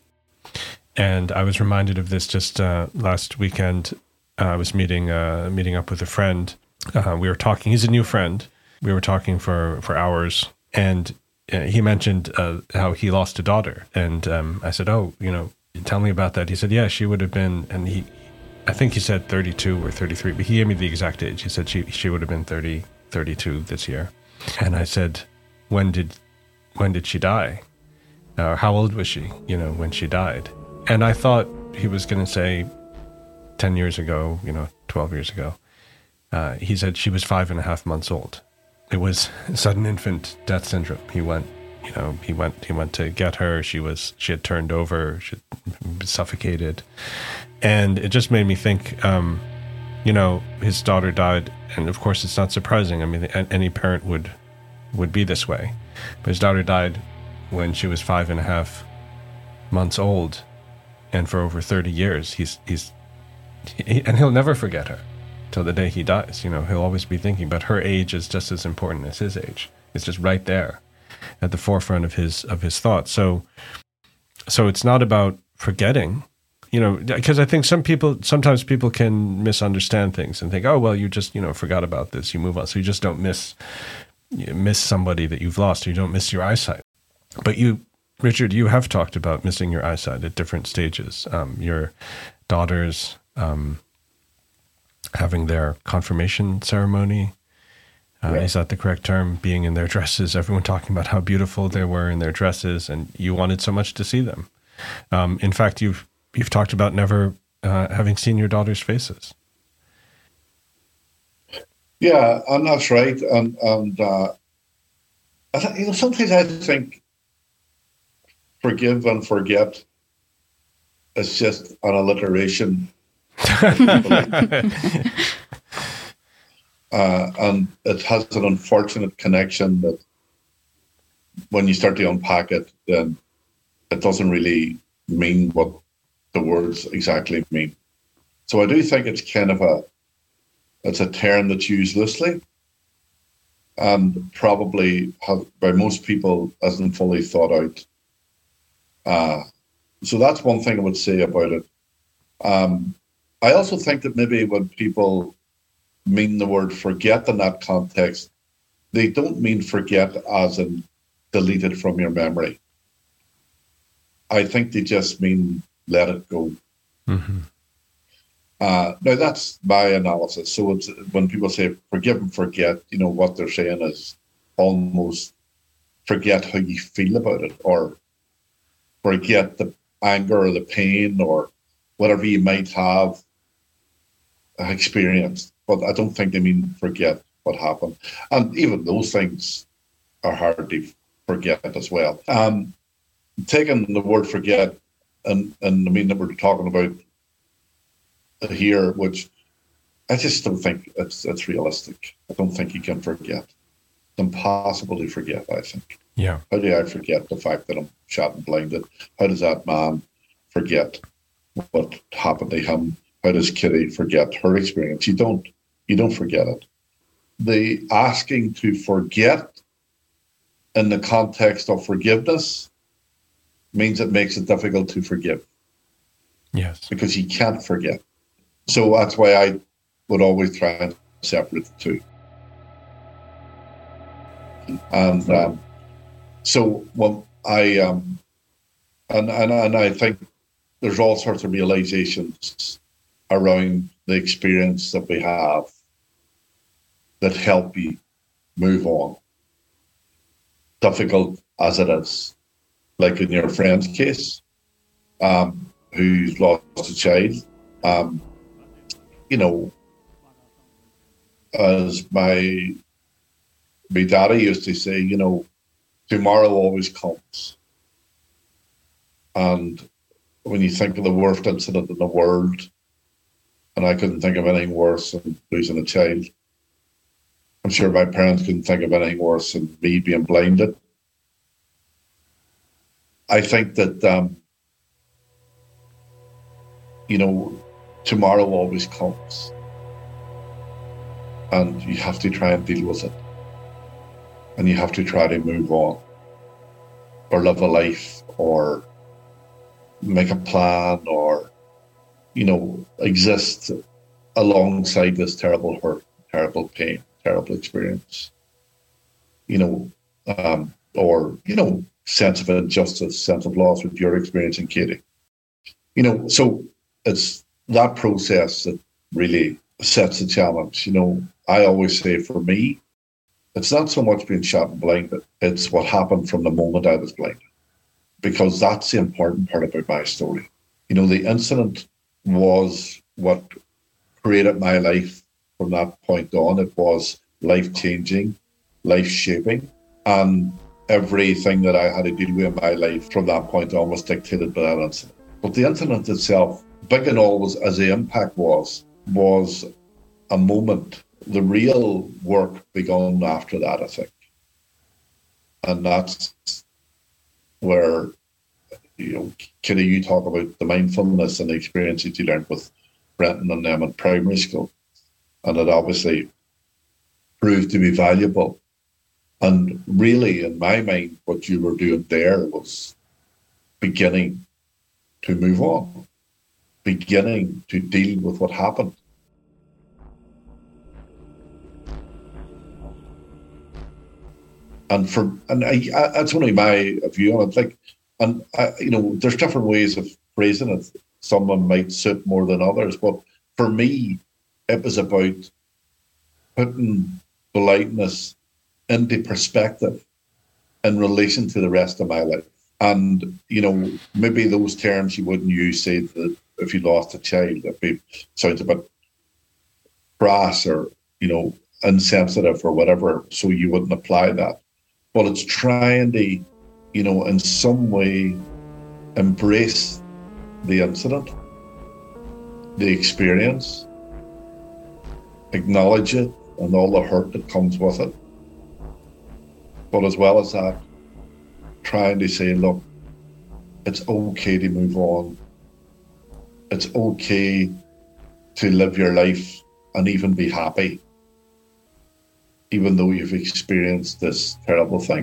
And I was reminded of this just uh, last weekend. Uh, I was meeting uh, meeting up with a friend. Uh, we were talking. He's a new friend. We were talking for, for hours, and uh, he mentioned uh, how he lost a daughter. And um, I said, "Oh, you know, tell me about that." He said, "Yeah, she would have been," and he, I think he said thirty-two or thirty-three, but he gave me the exact age. He said she she would have been thirty, thirty-two this year. And I said, "When did when did she die? Uh, how old was she? You know, when she died?" And I thought he was going to say ten years ago, you know, twelve years ago. Uh, he said she was five and a half months old. It was sudden infant death syndrome. He went, you know, he went, he went to get her. She was, she had turned over, she had suffocated. And it just made me think, um, you know, his daughter died. And of course it's not surprising. I mean, any parent would, would be this way, but his daughter died when she was five and a half months old. And for over thirty years, he's, he's, he, and he'll never forget her till the day he dies. You know, he'll always be thinking, but her age is just as important as his age. It's just right there at the forefront of his, of his thoughts. So, so it's not about forgetting, you know, because I think some people, sometimes people can misunderstand things and think, oh, well, you just, you know, forgot about this, you move on. So you just don't miss, you miss somebody that you've lost, or you don't miss your eyesight. But you, Richard, you have talked about missing your eyesight at different stages. Um, your daughters, um, having their confirmation ceremony. Uh, right. Is that the correct term? Being in their dresses, everyone talking about how beautiful they were in their dresses, and you wanted so much to see them. Um, in fact, you've you've talked about never uh, having seen your daughters' faces. Yeah, and that's right. And and uh, I th- you know, sometimes I think forgive and forget is just an alliteration. uh, and it has an unfortunate connection that when you start to unpack it, then it doesn't really mean what the words exactly mean. So I do think it's kind of a it's a term that's used loosely, and probably have, by most people isn't fully thought out. Uh, so that's one thing I would say about it. Um, I also think that maybe when people mean the word forget in that context, they don't mean forget as in delete it from your memory. I think they just mean let it go. Mm-hmm. Uh, now, that's my analysis. So it's, when people say forgive and forget, you know, what they're saying is almost forget how you feel about it, or forget the anger or the pain or whatever you might have experienced. But I don't think they mean forget what happened. And even those things are hard to forget as well. Um, taking the word forget and, and I mean that we're talking about here, which I just don't think it's it's realistic. I don't think you can forget. It's impossible to forget, I think. Yeah. How do I forget the fact that I'm shot and blinded? How does that man forget what happened to him? How does Kitty forget her experience? You don't. You don't forget it. The asking to forget in the context of forgiveness means it makes it difficult to forgive. Yes. Because you can't forget. So that's why I would always try and separate the two. And um, so well, I um, and, and and I think there's all sorts of realizations around the experience that we have that help you move on. Difficult as it is, like in your friend's case, um, who's lost a child. Um, you know, as my my daddy used to say, you know, tomorrow always comes. And when you think of the worst incident in the world, and I couldn't think of anything worse than losing a child. I'm sure my parents couldn't think of anything worse than me being blinded. I think that, um, you know, tomorrow always comes. And you have to try and deal with it. And you have to try to move on, or live a life, or make a plan, or, you know, exist alongside this terrible hurt, terrible pain, terrible experience. You know, um, or, you know, sense of injustice, sense of loss with your experience in Katie. You know, so it's that process that really sets the challenge. You know, I always say for me, it's not so much being shot and blinded, it's what happened from the moment I was blinded. Because that's the important part about my story. You know, the incident was what created my life from that point on. It was life-changing, life-shaping, and everything that I had to deal with in my life from that point on was dictated by that incident. But the incident itself, big and all was, as the impact was, was a moment. The real work began after that, I think. And that's where, you know, Kitty, you talk about the mindfulness and the experience that you learned with Brenton and them in primary school. And it obviously proved to be valuable. And really, in my mind, what you were doing there was beginning to move on, beginning to deal with what happened. And for and I, I, that's only my view on it. Like, and I, you know, there's different ways of phrasing it. Someone might suit more than others, but for me, it was about putting politeness into perspective in relation to the rest of my life. And, you know, maybe those terms you wouldn't use, say that if you lost a child, that be sounds a bit crass or, you know, insensitive or whatever, so you wouldn't apply that. But it's trying to, you know, in some way embrace the incident, the experience, acknowledge it and all the hurt that comes with it. But as well as that, trying to say, look, it's okay to move on. It's okay to live your life and even be happy, even though you've experienced this terrible thing.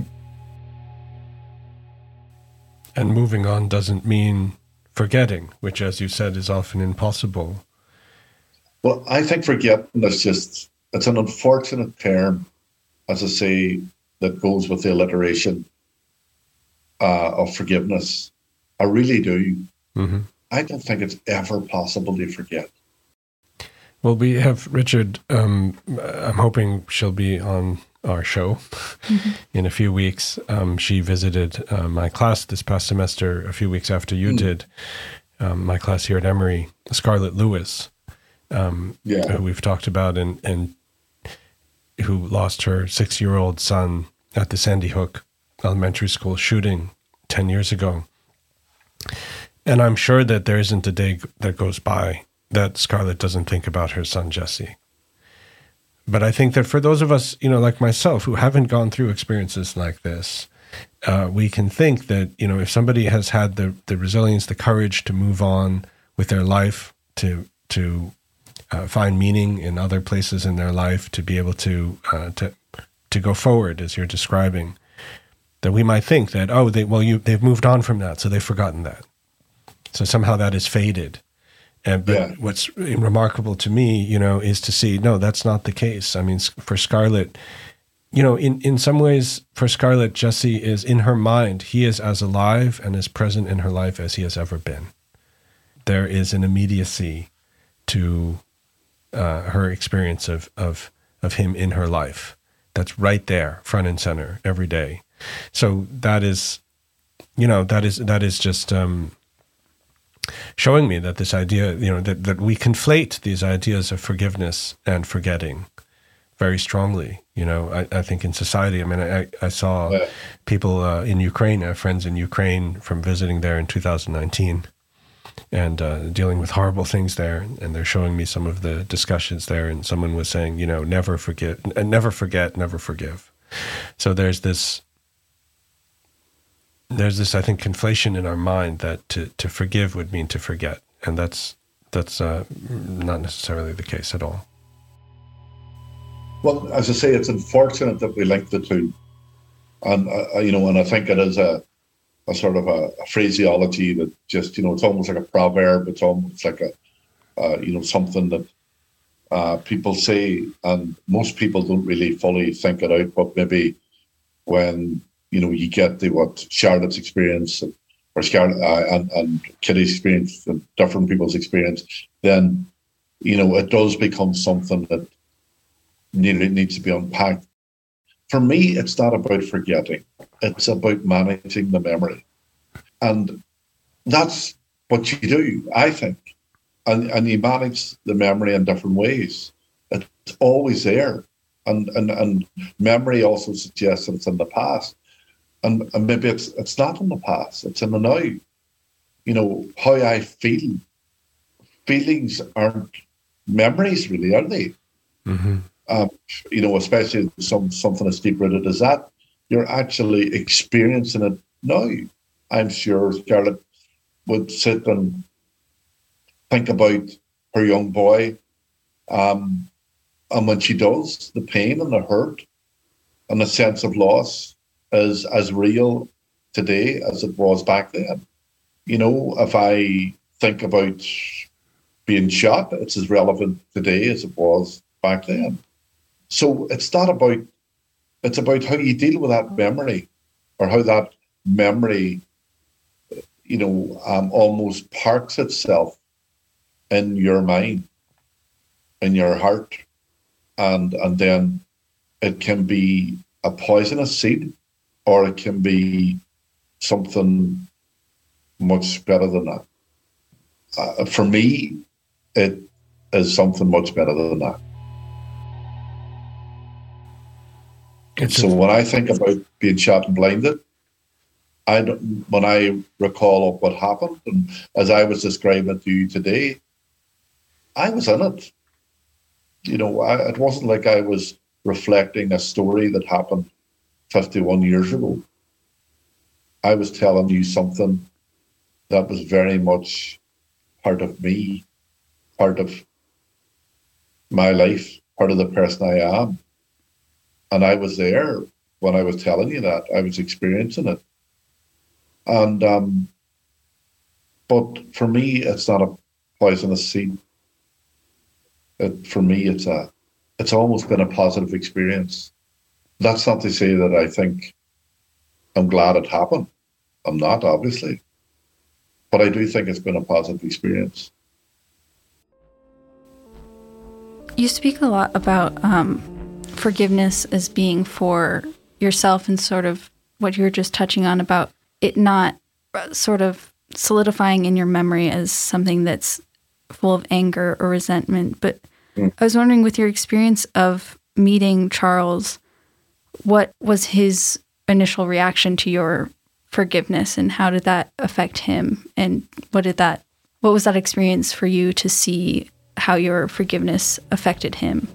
And moving on doesn't mean forgetting, which, as you said, is often impossible. Well, I think forgetting is just, it's an unfortunate term, as I say, that goes with the alliteration uh, of forgiveness. I really do. Mm-hmm. I don't think it's ever possible to forget. Well, we have Richard. Um, I'm hoping she'll be on our show mm-hmm. in a few weeks. Um, she visited uh, my class this past semester, a few weeks after you mm. did. Um, my class here at Emory, Scarlett Lewis, um, yeah. who we've talked about, and and who lost her six-year-old son at the Sandy Hook Elementary School shooting ten years ago. And I'm sure that there isn't a day that goes by that Scarlett doesn't think about her son, Jesse. But I think that for those of us, you know, like myself, who haven't gone through experiences like this, uh, we can think that, you know, if somebody has had the, the resilience, the courage to move on with their life, to to uh, find meaning in other places in their life, to be able to uh, to to go forward, as you're describing, that we might think that, oh, they well, you they've moved on from that, so they've forgotten that. So somehow that is faded. And but yeah. what's remarkable to me, you know, is to see, no, that's not the case. I mean, for Scarlett, you know, in, in some ways, for Scarlett, Jesse is, in her mind, he is as alive and as present in her life as he has ever been. There is an immediacy to uh, her experience of, of, of him in her life that's right there, front and center, every day. So that is, you know, that is that is just... Um, showing me that this idea, you know, that, that we conflate these ideas of forgiveness and forgetting very strongly. You know, I, I think in society, I mean, I, I saw yeah. people uh, in Ukraine, I have friends in Ukraine from visiting there in two thousand nineteen and uh, dealing with horrible things there. And they're showing me some of the discussions there. And someone was saying, you know, never forget, never forget, never forgive. So there's this, There's this, I think, conflation in our mind that to, to forgive would mean to forget, and that's that's uh, not necessarily the case at all. Well, as I say, it's unfortunate that we link the two, and uh, you know, and I think it is a a sort of a, a phraseology that just, you know, it's almost like a proverb. It's almost like a uh, you know, something that uh, people say, and most people don't really fully think it out. But maybe when you know, you get the what Charlotte's experience or Scarlett uh, and, and Kitty's experience and different people's experience, then, you know, it does become something that nearly needs to be unpacked. For me, it's not about forgetting. It's about managing the memory. And that's what you do, I think. And, and you manage the memory in different ways. It's always there. And, and, and memory also suggests that it's in the past. And, and maybe it's it's not in the past, it's in the now. You know, how I feel. Feelings aren't memories, really, are they? Mm-hmm. Um, you know, especially some something as deep-rooted as that. You're actually experiencing it now. I'm sure Scarlett would sit and think about her young boy. Um, and when she does, the pain and the hurt and the sense of loss is as real today as it was back then. You know, if I think about being shot, it's as relevant today as it was back then. So it's not about, it's about how you deal with that memory, or how that memory, you know, um, almost parks itself in your mind, in your heart, and and then it can be a poisonous seed, or it can be something much better than that. Uh, for me, it is something much better than that. It's so when I think about being shot and blinded, I don't, when I recall what happened, and as I was describing it to you today, I was in it. You know, I, it wasn't like I was reflecting a story that happened fifty-one years ago. I was telling you something that was very much part of me, part of my life, part of the person I am. And I was there when I was telling you that. I was experiencing it. And, um, but for me, it's not a poisonous seed. It, for me, it's a, it's almost been a positive experience. That's not to say that I think I'm glad it happened. I'm not, obviously. But I do think it's been a positive experience. You speak a lot about um, forgiveness as being for yourself, and sort of what you were just touching on about it not sort of solidifying in your memory as something that's full of anger or resentment. But mm. I was wondering, with your experience of meeting Charles, what was his initial reaction to your forgiveness, and how did that affect him? And what did that, what was that experience for you to see how your forgiveness affected him?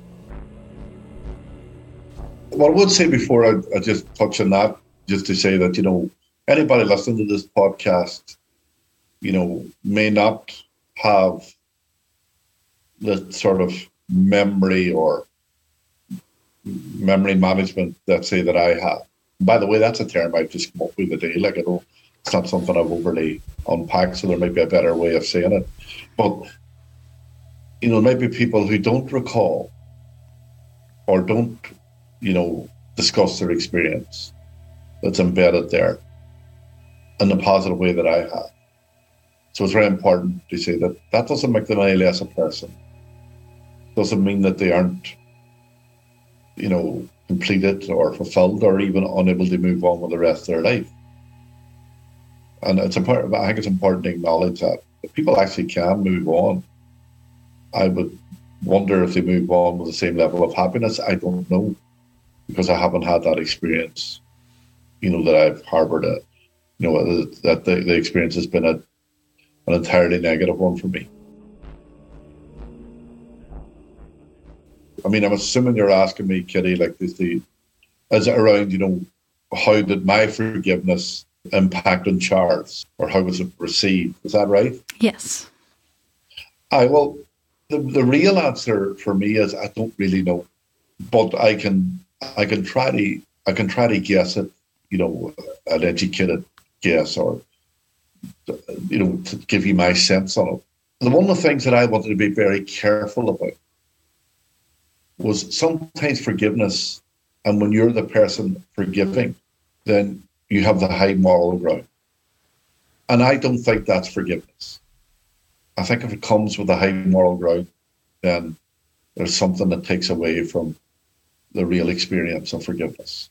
Well, I would say before I, I just touch on that, just to say that, you know, anybody listening to this podcast, you know, may not have the sort of memory or memory management, let's say, that I have. By the way, that's a term I've just come up with today. Like, I don't, it's not something I've overly unpacked, so there might be a better way of saying it. But, you know, maybe people who don't recall or don't, you know, discuss their experience that's embedded there in the positive way that I have. So it's very important to say that that doesn't make them any less a person. Doesn't mean that they aren't, you know, completed or fulfilled or even unable to move on with the rest of their life. And it's important, I think it's important to acknowledge that if people actually can move on. I would wonder if they move on with the same level of happiness. I don't know, because I haven't had that experience, you know, that I've harbored a, you know, that the, the experience has been a, an entirely negative one for me. I mean, I'm assuming you're asking me, Kitty, like this, the, is it around, you know, how did my forgiveness impact on Charles, or how was it received? Is that right? Yes. I well, the the real answer for me is I don't really know, but I can I can try to I can try to guess it, you know, an educated guess, or you know, to give you my sense on it. And one of the things that I wanted to be very careful about was sometimes forgiveness, and when you're the person forgiving, then you have the high moral ground. And I don't think that's forgiveness. I think if it comes with a high moral ground, then there's something that takes away from the real experience of forgiveness.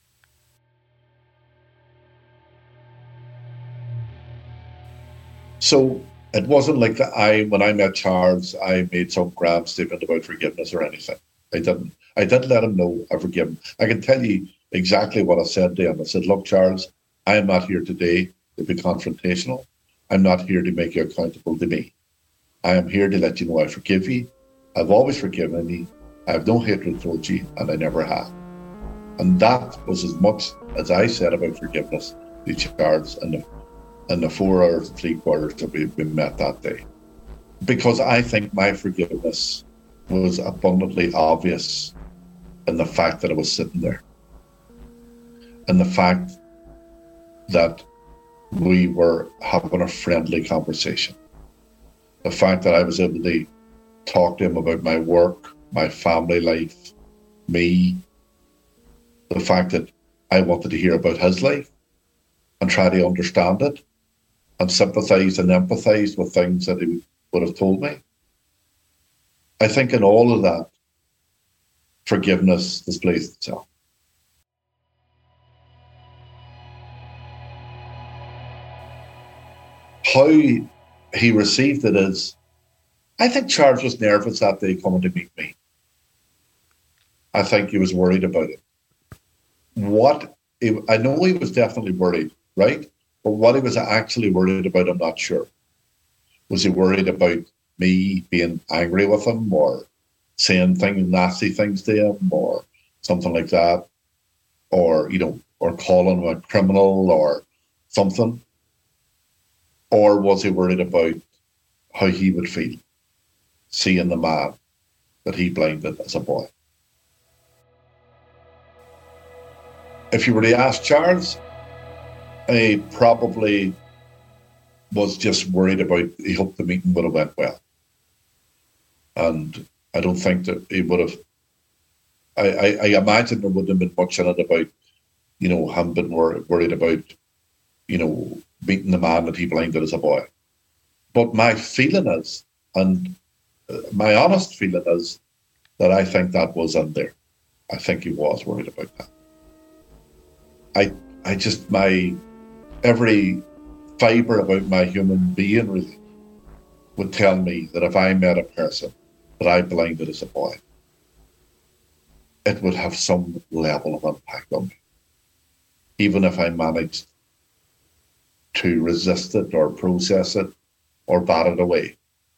So it wasn't like that I, when I met Charles, I made some grand statement about forgiveness or anything. I didn't. I did let him know I forgive him. I can tell you exactly what I said to him. I said, look, Charles, I am not here today to be confrontational. I'm not here to make you accountable to me. I am here to let you know I forgive you. I've always forgiven you. I have no hatred towards you, and I never have. And that was as much as I said about forgiveness to Charles in the, in the four hours and three quarters that we, we met that day. Because I think my forgiveness was abundantly obvious in the fact that I was sitting there, and the fact that we were having a friendly conversation, the fact that I was able to talk to him about my work, my family life, me, the fact that I wanted to hear about his life and try to understand it and sympathise and empathise with things that he would have told me. I think in all of that, forgiveness displays itself. How he received it is, I think Charles was nervous that day coming to meet me. I think he was worried about it. What, I know he was definitely worried, right? But what he was actually worried about, I'm not sure. Was he worried about me being angry with him, or saying things, nasty things to him, or something like that, or, you know, or calling him a criminal or something? Or was he worried about how he would feel seeing the man that he blinded as a boy? If you were to ask Charles, he probably was just worried about, he hoped the meeting would have went well. And I don't think that he would have, I, I, I imagine there wouldn't have been much in it about, you know, him being wor- worried about, you know, meeting the man that he blinded as a boy. But my feeling is, and my honest feeling is, that I think that was in there. I think he was worried about that. I, I just, my, every fibre about my human being really would tell me that if I met a person that I blinded as a boy, it would have some level of impact on me. Even if I managed to resist it or process it or bat it away.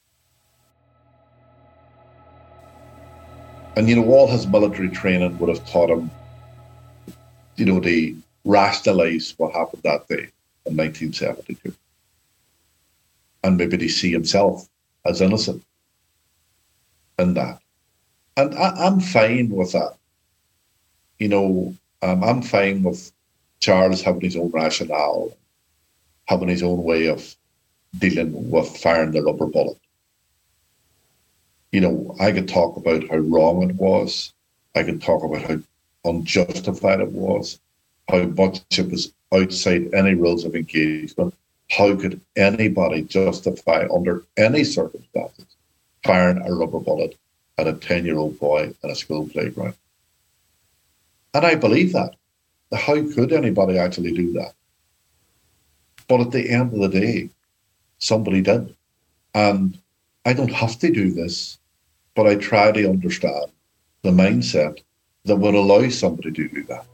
And, you know, all his military training would have taught him, you know, to rationalise what happened that day in nineteen seventy-two. And maybe to see himself as innocent in that. And I, I'm fine with that. You know, um, I'm fine with Charles having his own rationale, having his own way of dealing with firing the rubber bullet. You know, I could talk about how wrong it was. I could talk about how unjustified it was, how much it was outside any rules of engagement. How could anybody justify, under any circumstances, firing a rubber bullet at a ten-year-old boy in a school playground? And I believe that. How could anybody actually do that? But at the end of the day, somebody did. And I don't have to do this, but I try to understand the mindset that would allow somebody to do that.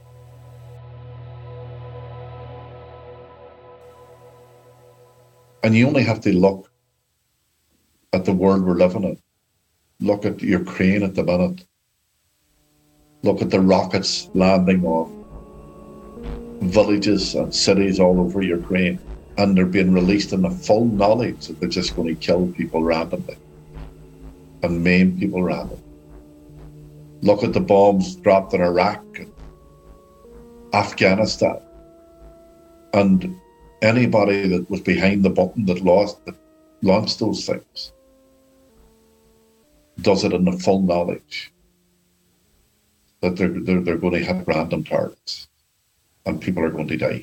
And you only have to look at the world we're living in. Look at Ukraine at the minute. Look at the rockets landing on villages and cities all over Ukraine. And they're being released in the full knowledge that they're just going to kill people randomly and maim people randomly. Look at the bombs dropped in Iraq and Afghanistan. And anybody that was behind the button that lost, that launched those things, does it in the full knowledge that they're, they're, they're going to hit random targets and people are going to die.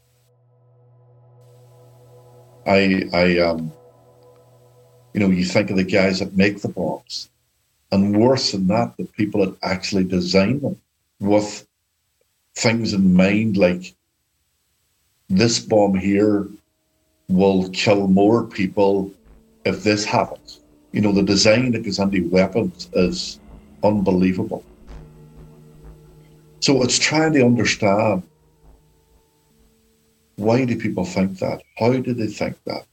I, I, um, you know, you think of the guys that make the bombs, and worse than that, the people that actually design them with things in mind like, this bomb here will kill more people if this happens. You know, the design that goes into weapons is unbelievable. So it's trying to understand, why do people think that? How do they think that?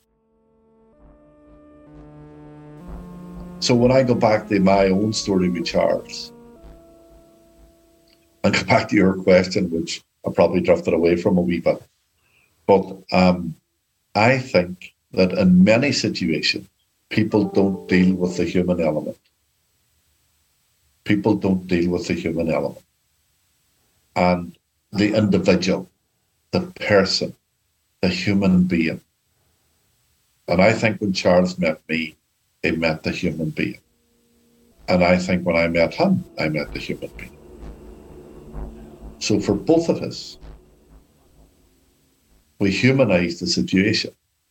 So when I go back to my own story with Charles, and go back to your question, which I probably drifted away from a wee bit, but um, I think that in many situations, people don't deal with the human element. People don't deal with the human element. And the individual, the person, the human being. And I think when Charles met me, he met the human being. And I think when I met him, I met the human being. So for both of us, we humanized the situation.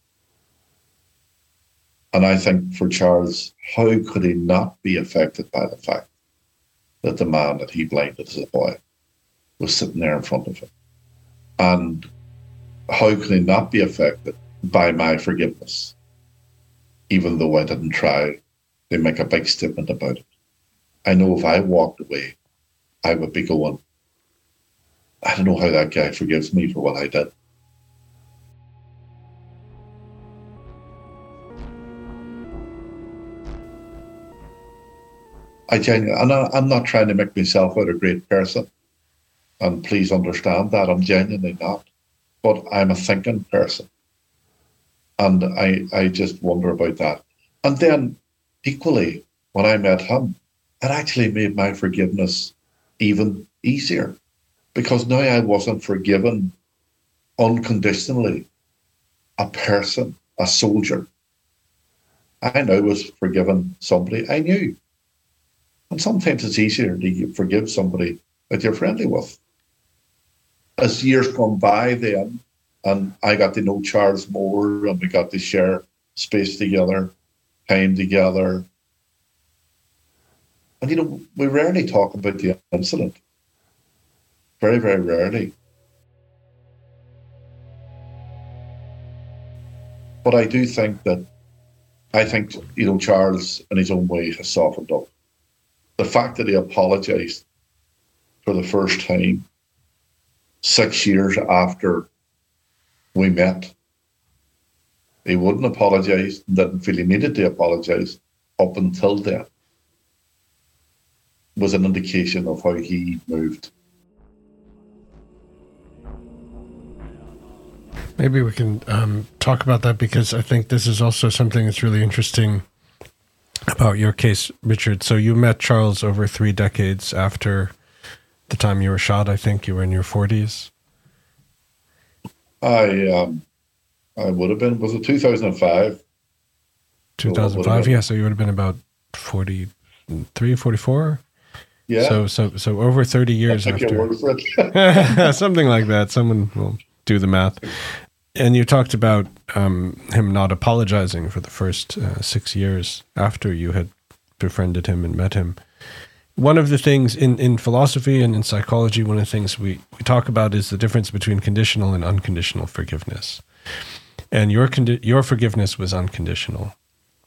And I think for Charles, how could he not be affected by the fact that the man that he blinded as a boy was sitting there in front of him? And how could he not be affected by my forgiveness, even though I didn't try to make a big statement about it? I know if I walked away, I would be going, I don't know how that guy forgives me for what I did. I genuinely, and I, I'm not trying to make myself out a great person, and please understand that, I'm genuinely not, but I'm a thinking person, and I, I just wonder about that. And then, equally, when I met him, it actually made my forgiveness even easier, because now I wasn't forgiven unconditionally a person, a soldier. I now was forgiven somebody I knew. And sometimes it's easier to forgive somebody that you're friendly with. As years gone by then, and I got to know Charles more, and we got to share space together, time together, And, you know, we rarely talk about the incident. Very, very rarely. But I do think that, I think, you know, Charles, in his own way, has softened up. The fact that he apologised for the first time six years after we met, he wouldn't apologise, didn't feel he needed to apologise up until then, was an indication of how he moved. Maybe we can um, talk about that, because I think this is also something that's really interesting about your case, Richard. So you met Charles over three decades after the time you were shot. I think you were in your forties. I um, I would have been, was it two thousand five? two thousand five, yeah. So you would have been about forty-three, forty-four? Yeah. So so so over thirty years I'll take after. your word for it. Something like that. Someone will do the math. And you talked about um, him not apologizing for the first uh, six years after you had befriended him and met him. One of the things in, in philosophy and in psychology, one of the things we, we talk about is the difference between conditional and unconditional forgiveness. And your condi- your forgiveness was unconditional.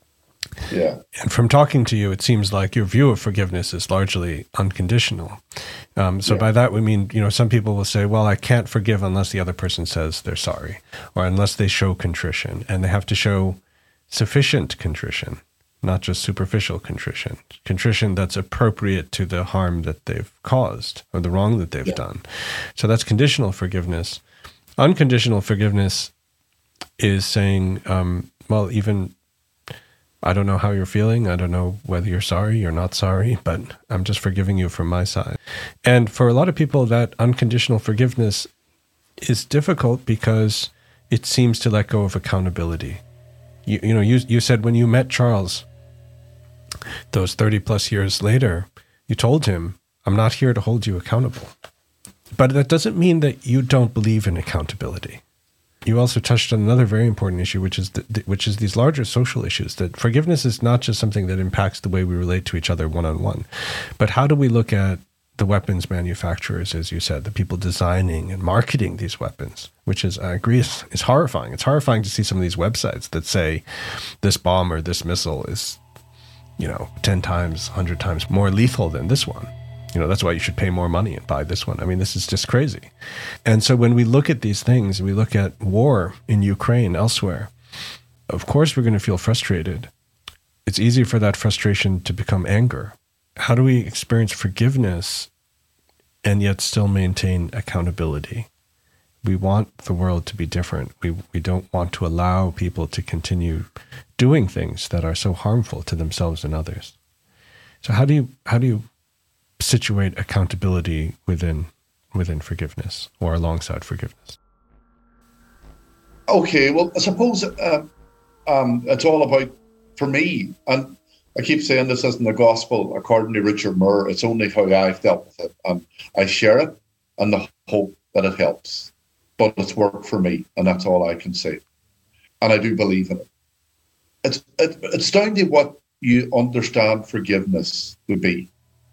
Yeah. And from talking to you, it seems like your view of forgiveness is largely unconditional. Um, so yeah. by that, we mean, you know, some people will say, well, I can't forgive unless the other person says they're sorry, or unless they show contrition, and they have to show sufficient contrition, not just superficial contrition, contrition that's appropriate to the harm that they've caused or the wrong that they've yeah. done. So that's conditional forgiveness. Unconditional forgiveness is saying, um, well, even I don't know how you're feeling. I don't know whether you're sorry, you're not sorry, but I'm just forgiving you from my side. And for a lot of people, that unconditional forgiveness is difficult because it seems to let go of accountability. You, you know, you, you said when you met Charles, those thirty plus years later, you told him, I'm not here to hold you accountable. But that doesn't mean that you don't believe in accountability. You also touched on another very important issue, which is the, the, which is these larger social issues, that forgiveness is not just something that impacts the way we relate to each other one-on-one, but how do we look at the weapons manufacturers, as you said, the people designing and marketing these weapons, which is, I agree, is, is horrifying. It's horrifying to see some of these websites that say this bomb or this missile is, you know, ten times, one hundred times more lethal than this one. You know, that's why you should pay more money and buy this one. I mean, this is just crazy. And so when we look at these things, we look at war in Ukraine, elsewhere, of course we're going to feel frustrated. It's easy for that frustration to become anger. How do we experience forgiveness and yet still maintain accountability? We want the world to be different. We we don't want to allow people to continue doing things that are so harmful to themselves and others. So how do you how do you situate accountability within within forgiveness or alongside forgiveness? Okay, well, I suppose uh, um, it's all about, for me, and I keep saying this isn't the gospel according to Richard Moore, it's only how I've dealt with it. And I share it and the hope that it helps. But it's worked for me, and that's all I can say. And I do believe in it. It's, it, it's down to what you understand forgiveness to be.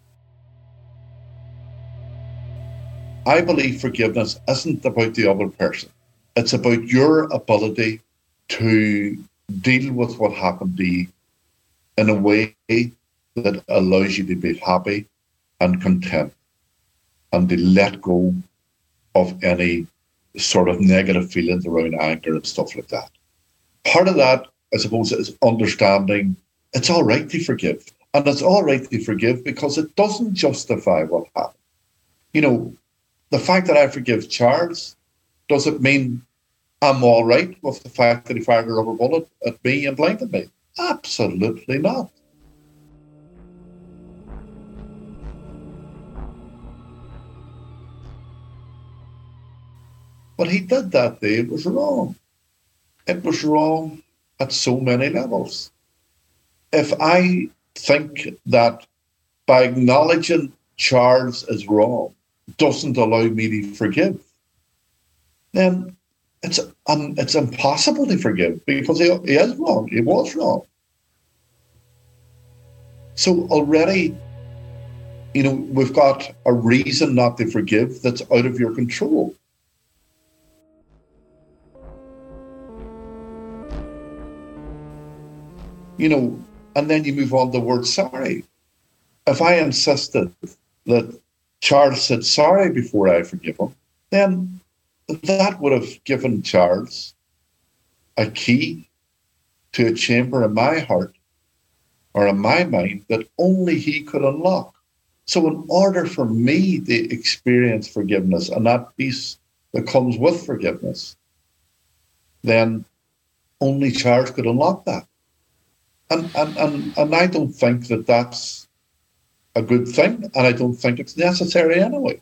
I believe forgiveness isn't about the other person. It's about your ability to deal with what happened to you in a way that allows you to be happy and content and to let go of any sort of negative feelings around anger and stuff like that. Part of that, I suppose, is understanding it's all right to forgive. And it's all right to forgive because it doesn't justify what happened. You know, the fact that I forgive Charles, does it mean I'm all right with the fact that he fired a rubber bullet at me and blinded me? Absolutely not. But he did that day. It was wrong. It was wrong at so many levels. If I think that by acknowledging Charles is wrong doesn't allow me to forgive, then it's um, it's impossible to forgive because he, he is wrong. He was wrong. So already You know, we've got a reason not to forgive that's out of your control. You know, and then you move on to the word sorry. If I insisted that Charles said sorry before I forgive him, then that would have given Charles a key to a chamber in my heart or in my mind that only he could unlock. So in order for me to experience forgiveness and that peace that comes with forgiveness, then only Charles could unlock that. And, and, and, and I don't think that that's a good thing, and I don't think it's necessary anyway.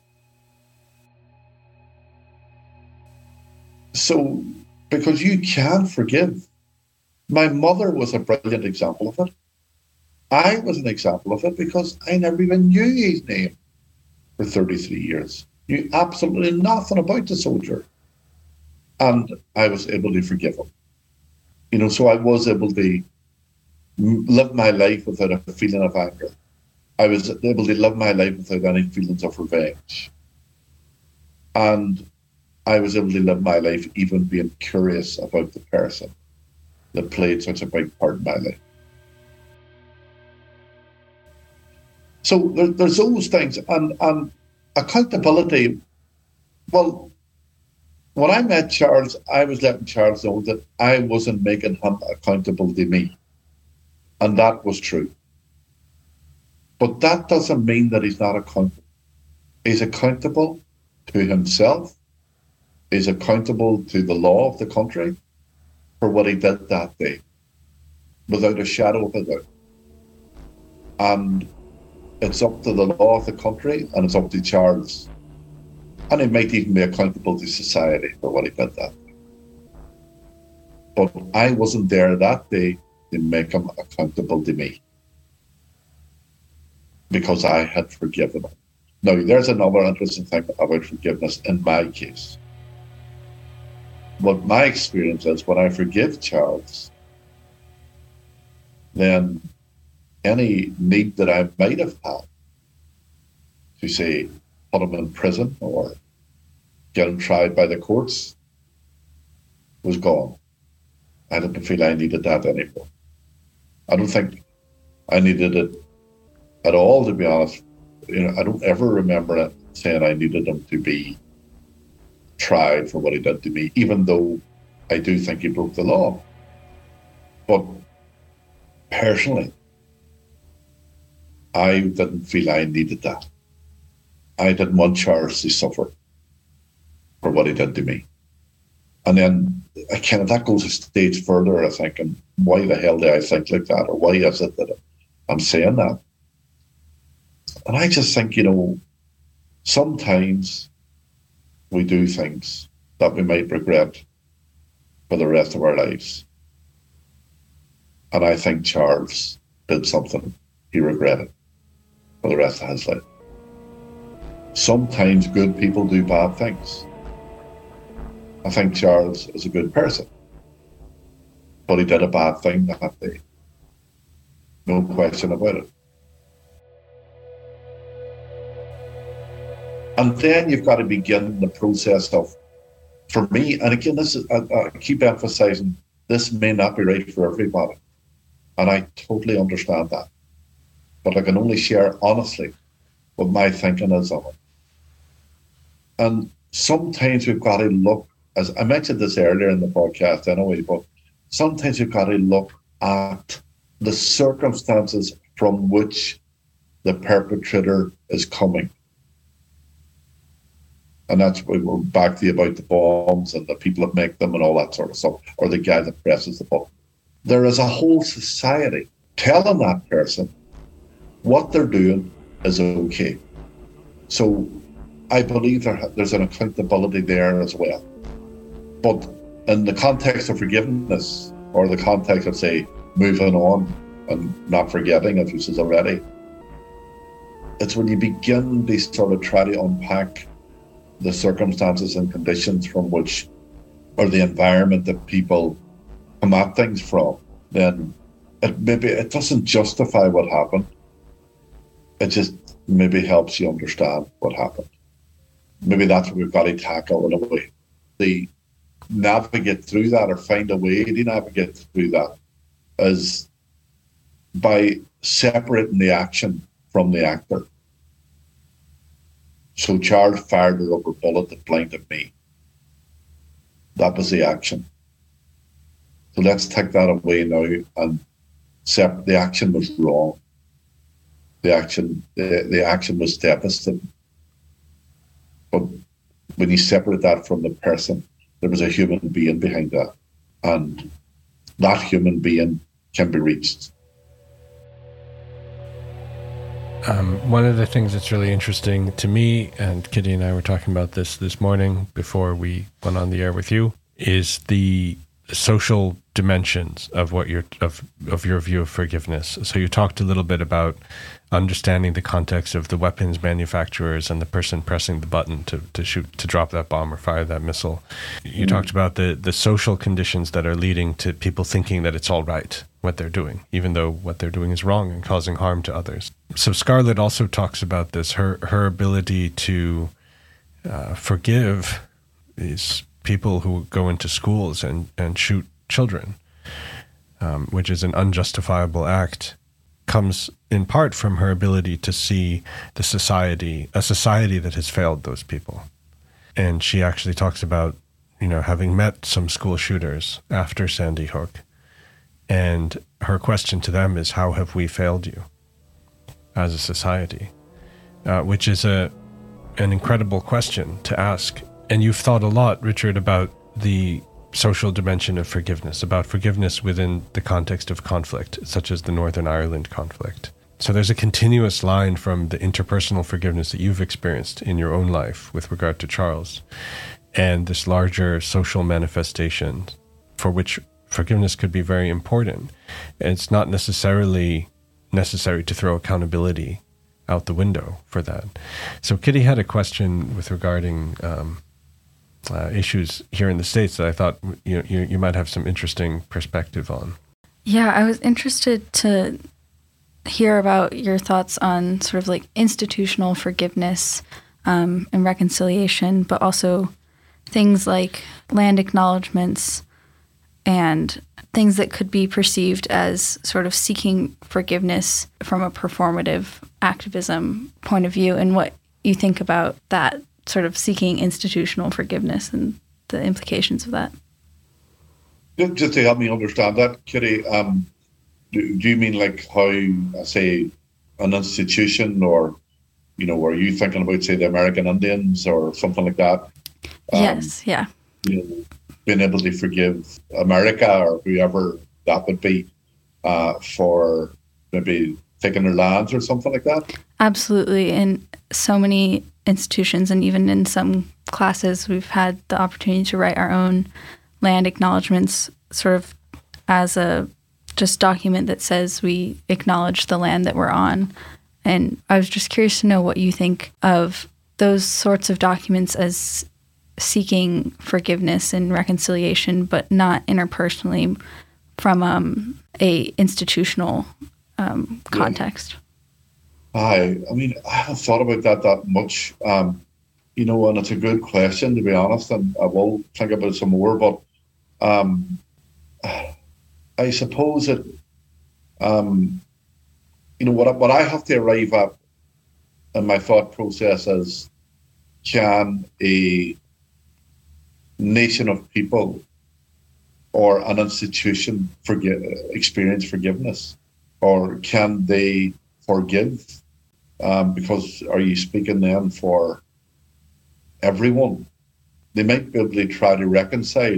So, because you can forgive. My mother was a brilliant example of it. I was an example of it because I never even knew his name for thirty-three years. Knew absolutely nothing about the soldier. And I was able to forgive him. You know, so I was able to live my life without a feeling of anger. I was able to live my life without any feelings of revenge. And I was able to live my life even being curious about the person that played such a big part in my life. So there, there's those things. And, and accountability, well, when I met Charles, I was letting Charles know that I wasn't making him accountable to me. And that was true. But that doesn't mean that he's not accountable. He's accountable to himself. He's accountable to the law of the country for what he did that day, without a shadow of a doubt. And it's up to the law of the country, and it's up to Charles. And he might even be accountable to society for what he did that day. But I wasn't there that day to make him accountable to me, because I had forgiven him. Now, there's another interesting thing about forgiveness in my case. What my experience is, when I forgive Charles, then any need that I might have had to, say, put him in prison or get him tried by the courts was gone. I didn't feel I needed that anymore. I don't think I needed it at all, to be honest. You know, I don't ever remember it saying I needed him to be tried for what he did to me, even though I do think he broke the law. But personally, I didn't feel I needed that. I didn't want Charles to suffer for what he did to me. And then I kind of, that goes a stage further, I think, and why the hell do I think like that? Or why is it that I'm saying that? And I just think, you know, sometimes we do things that we might regret for the rest of our lives. And I think Charles did something he regretted for the rest of his life. Sometimes good people do bad things. I think Charles is a good person, but he did a bad thing that day. No question about it. And then you've got to begin the process of, for me, and again, this is, I, I keep emphasizing, this may not be right for everybody. And I totally understand that. But I can only share honestly what my thinking is on it. And sometimes we've got to look, as I mentioned this earlier in the podcast anyway, but sometimes we've got to look at the circumstances from which the perpetrator is coming. And that's why we're back to you about the bombs and the people that make them and all that sort of stuff, or the guy that presses the button. There is a whole society telling that person what they're doing is okay. So I believe there, there's an accountability there as well. But in the context of forgiveness, or the context of, say, moving on and not forgetting, as you said already, it's when you begin to sort of try to unpack the circumstances and conditions from which, or the environment that people come at things from, then it maybe it doesn't justify what happened. It just maybe helps you understand what happened. Maybe that's what we've got to tackle in a way. The navigate through that or find a way to navigate through that is by separating the action from the actor. So Charles fired a rubber bullet that blinded me. That was the action. So let's take that away now and sep- the action was wrong. The action, the, the action was devastating. But when you separate that from the person, there was a human being behind that. And that human being can be reached. Um, one of the things that's really interesting to me, and Kitty and I were talking about this this morning before we went on the air with you, is the social dimensions of what your of of your view of forgiveness. So you talked a little bit about understanding the context of the weapons manufacturers and the person pressing the button to, to shoot, to drop that bomb or fire that missile. You mm. talked about the, the social conditions that are leading to people thinking that it's all right, what they're doing, even though what they're doing is wrong and causing harm to others. So Scarlett also talks about this, her, her ability to uh, forgive these people who go into schools and, and shoot children, um, which is an unjustifiable act, comes in part from her ability to see the society, a society that has failed those people. And she actually talks about, you know, having met some school shooters after Sandy Hook. And her question to them is, how have we failed you as a society? Uh, which is a an incredible question to ask. And you've thought a lot, Richard, about the social dimension of forgiveness, about forgiveness within the context of conflict, such as the Northern Ireland conflict. So there's a continuous line from the interpersonal forgiveness that you've experienced in your own life with regard to Charles, and this larger social manifestation for which forgiveness could be very important. And it's not necessarily necessary to throw accountability out the window for that. So Kitty had a question with regarding um, Uh, issues here in the States that I thought you, you you might have some interesting perspective on. Yeah, I was interested to hear about your thoughts on sort of like institutional forgiveness um, and reconciliation, but also things like land acknowledgements and things that could be perceived as sort of seeking forgiveness from a performative activism point of view, and what you think about that sort of seeking institutional forgiveness and the implications of that. Just to help me understand that, Kitty, um, do, do you mean like how, say, an institution, or, you know, are you thinking about, say, the American Indians or something like that? Um, yes, yeah. You know, being able to forgive America or whoever that would be uh, for maybe taking their lands or something like that? Absolutely. In so many institutions, and even in some classes, we've had the opportunity to write our own land acknowledgements, sort of as a just document that says we acknowledge the land that we're on. And I was just curious to know what you think of those sorts of documents as seeking forgiveness and reconciliation, but not interpersonally from um, a institutional um, context. Yeah. I, I mean, I haven't thought about that that much, um, you know, and it's a good question, to be honest, and I will think about it some more, but um, I suppose that, um, you know, what I, what I have to arrive at in my thought process is, can a nation of people or an institution forgive, experience forgiveness, or can they forgive? Um, because are you speaking then for everyone? They might be able to try to reconcile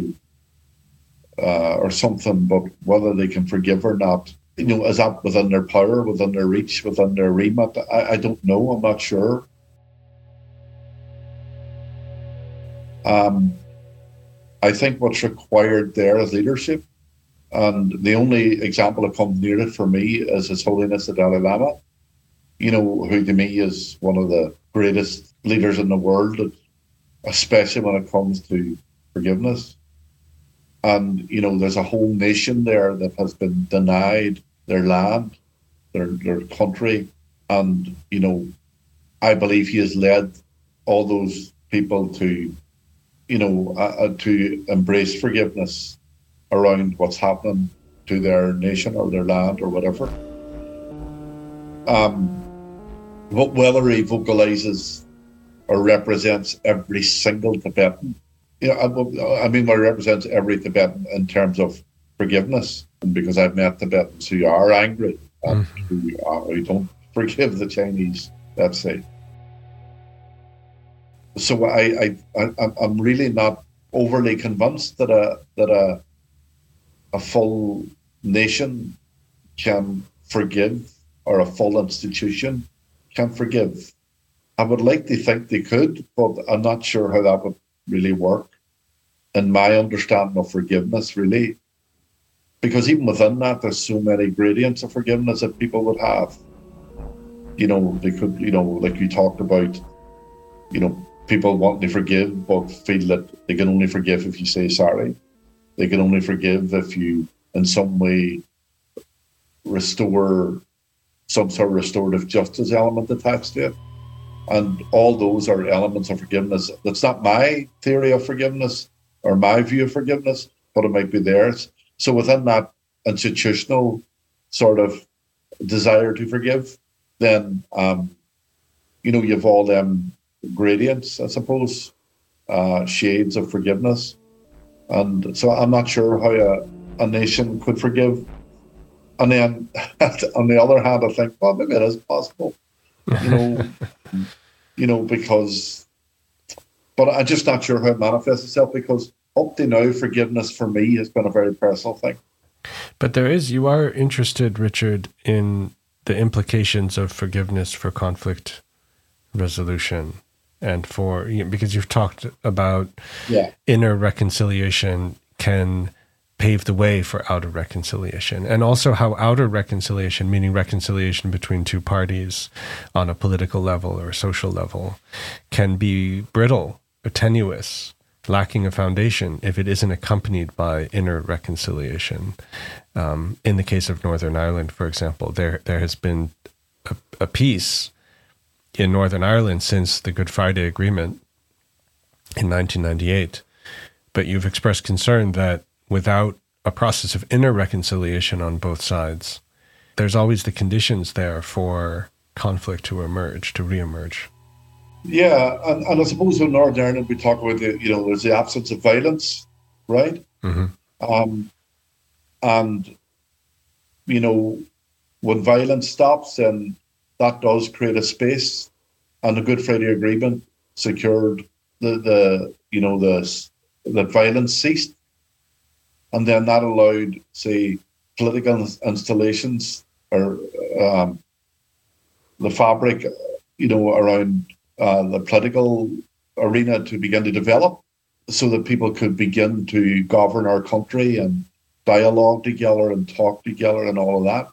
uh, or something, but whether they can forgive or not, you know, is that within their power, within their reach, within their remit? I, I don't know. I'm not sure. Um, I think what's required there is leadership. And the only example that comes near it for me is His Holiness the Dalai Lama, you know, who to me is one of the greatest leaders in the world, especially when it comes to forgiveness. And, you know, there's a whole nation there that has been denied their land, their their country. And, you know, I believe he has led all those people to, you know, uh, to embrace forgiveness around what's happening to their nation or their land or whatever. Um, whether he vocalizes or represents every single Tibetan, you know, I, I mean, what represents every Tibetan in terms of forgiveness, and because I've met Tibetans who are angry and mm-hmm. who, are, who don't forgive the Chinese, let's say. So I, I, I, I'm really not overly convinced that a that a a full nation can forgive, or a full institution can forgive. I would like to think they could, but I'm not sure how that would really work in my understanding of forgiveness, really. Because even within that, there's so many gradients of forgiveness that people would have. You know, they could, you know, like you talked about, you know, people wanting to forgive, but feel that they can only forgive if you say sorry. They can only forgive if you, in some way, restore some sort of restorative justice element attached to it. And all those are elements of forgiveness. That's not my theory of forgiveness or my view of forgiveness, but it might be theirs. So within that institutional sort of desire to forgive, then, um, you know, you've all them gradients, I suppose, uh, shades of forgiveness. And so I'm not sure how a, a nation could forgive. And then on the other hand, I think, well, maybe it is possible, you know, you know, because, but I'm just not sure how it manifests itself, because up to now, forgiveness for me has been a very personal thing. But there is, you are interested, Richard, in the implications of forgiveness for conflict resolution and for, because you've talked about yeah. inner reconciliation can pave the way for outer reconciliation, and also how outer reconciliation, meaning reconciliation between two parties on a political level or a social level, can be brittle or tenuous, lacking a foundation if it isn't accompanied by inner reconciliation. Um, in the case of Northern Ireland, for example, there there has been a, a peace in Northern Ireland since the Good Friday Agreement in nineteen ninety-eight. But you've expressed concern that without a process of inner reconciliation on both sides, there's always the conditions there for conflict to emerge, to reemerge. Yeah, and, and I suppose in Northern Ireland we talk about the, you know, there's the absence of violence, right? Mm-hmm. Um, and, you know, when violence stops, then that does create a space, and the Good Friday Agreement secured the, the you know, the, the violence ceased. And then that allowed, say, political installations or um, the fabric, you know, around uh, the political arena to begin to develop, so that people could begin to govern our country and dialogue together and talk together and all of that.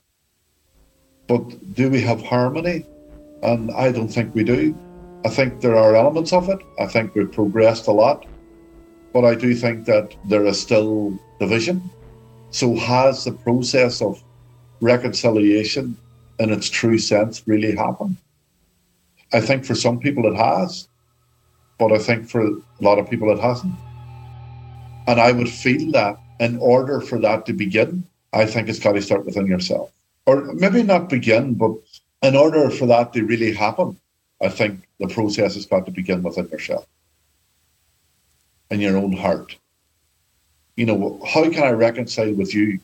But do we have harmony? And I don't think we do. I think there are elements of it. I think we've progressed a lot. But I do think that there is still division. So has the process of reconciliation in its true sense really happened? I think for some people it has, but I think for a lot of people it hasn't. And I would feel that in order for that to begin, I think it's got to start within yourself. Or maybe not begin, but in order for that to really happen, I think the process has got to begin within yourself. In your own heart. You know, how can I reconcile with you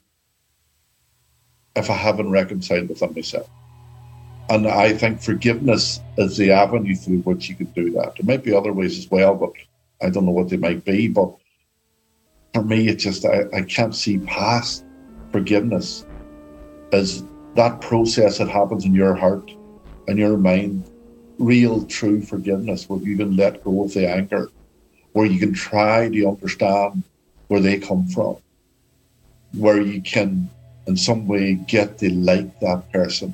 if I haven't reconciled within myself? And I think forgiveness is the avenue through which you could do that. There might be other ways as well, but I don't know what they might be. But for me, it's just, I, I can't see past forgiveness as that process that happens in your heart and your mind, real, true forgiveness, where you can let go of the anger, where you can try to understand where they come from, where you can in some way get to like that person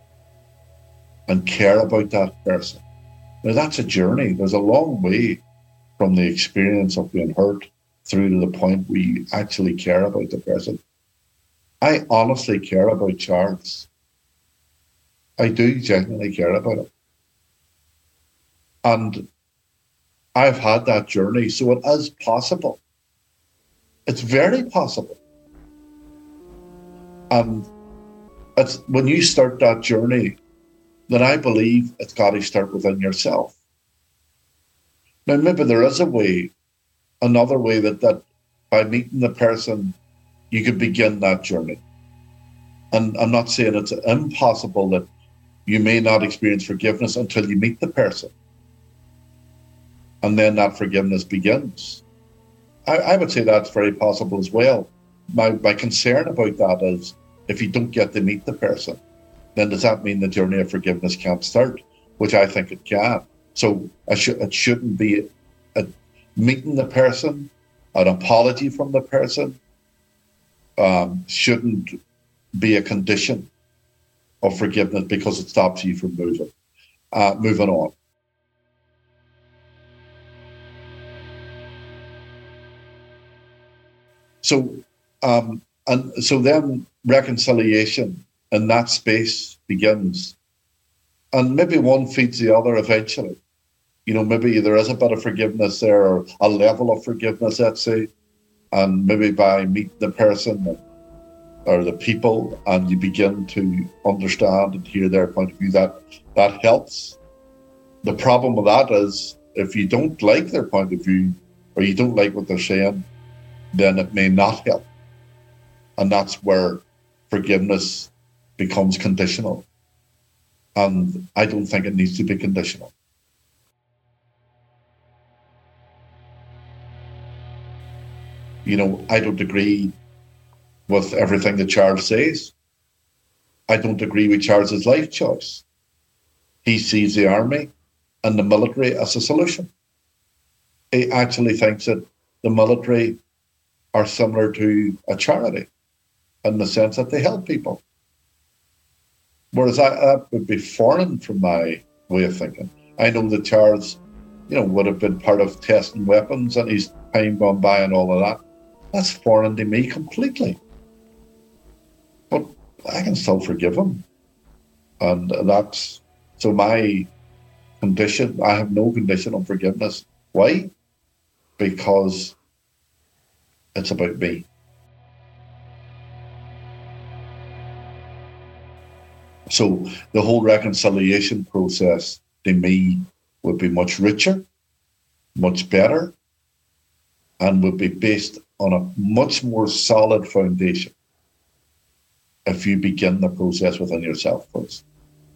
and care about that person. Now that's a journey. There's a long way from the experience of being hurt through to the point where you actually care about the person. I honestly care about Charles. I do genuinely care about him. And I've had that journey, so it is possible. It's very possible. And it's when you start that journey, then I believe it's got to start within yourself. Now, maybe there is a way, another way that, that by meeting the person, you could begin that journey. And I'm not saying it's impossible that you may not experience forgiveness until you meet the person. And then that forgiveness begins. I, I would say that's very possible as well. My, my concern about that is if you don't get to meet the person, then does that mean the journey of forgiveness can't start? Which I think it can. So I sh- it shouldn't be a, meeting the person, an apology from the person, um, shouldn't be a condition of forgiveness because it stops you from moving, uh, moving on. So, um, and so then reconciliation in that space begins, and maybe one feeds the other eventually. You know, maybe there is a bit of forgiveness there, or a level of forgiveness, let's say, and maybe by meeting the person or the people, and you begin to understand and hear their point of view, that that helps. The problem with that is if you don't like their point of view or you don't like what they're saying, then it may not help. And that's where forgiveness becomes conditional. And I don't think it needs to be conditional. You know, I don't agree with everything that Charles says. I don't agree with Charles's life choice. He sees the army and the military as a solution. He actually thinks that the military are similar to a charity in the sense that they help people. Whereas I, that would be foreign from my way of thinking. I know that Charles, you know, would have been part of testing weapons and his time gone by and all of that. That's foreign to me completely. But I can still forgive him. And that's, so my condition, I have no condition on forgiveness. Why? Because it's about me. So the whole reconciliation process to me would be much richer, much better, and would be based on a much more solid foundation if you begin the process within yourself first.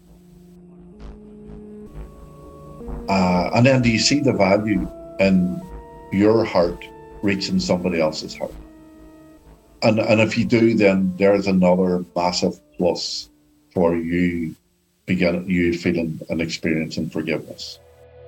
Uh, and then do you see the value in your heart reaching somebody else's heart? And and if you do, then there's another massive plus for you begin you feeling and experiencing forgiveness.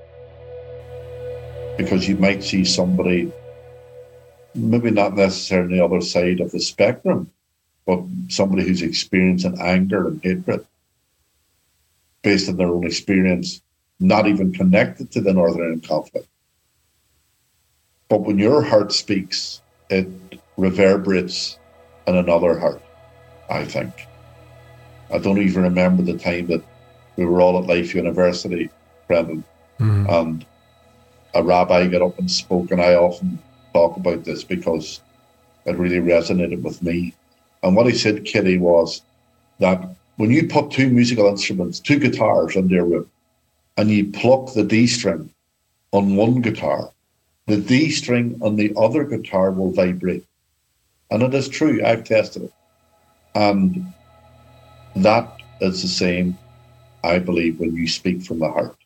Because you might see somebody, maybe not necessarily the other side of the spectrum, but somebody who's experiencing anger and hatred based on their own experience, not even connected to the Northern Ireland conflict. But when your heart speaks, it reverberates in another heart, I think. I don't even remember the time that we were all at Life University, Brendan, mm-hmm. and a rabbi got up and spoke, and I often talk about this because it really resonated with me. And what he said, Kitty, was that when you put two musical instruments, two guitars in their room, and you pluck the D string on one guitar, the D string on the other guitar will vibrate. And it is true, I've tested it. And that is the same, I believe, when you speak from the heart.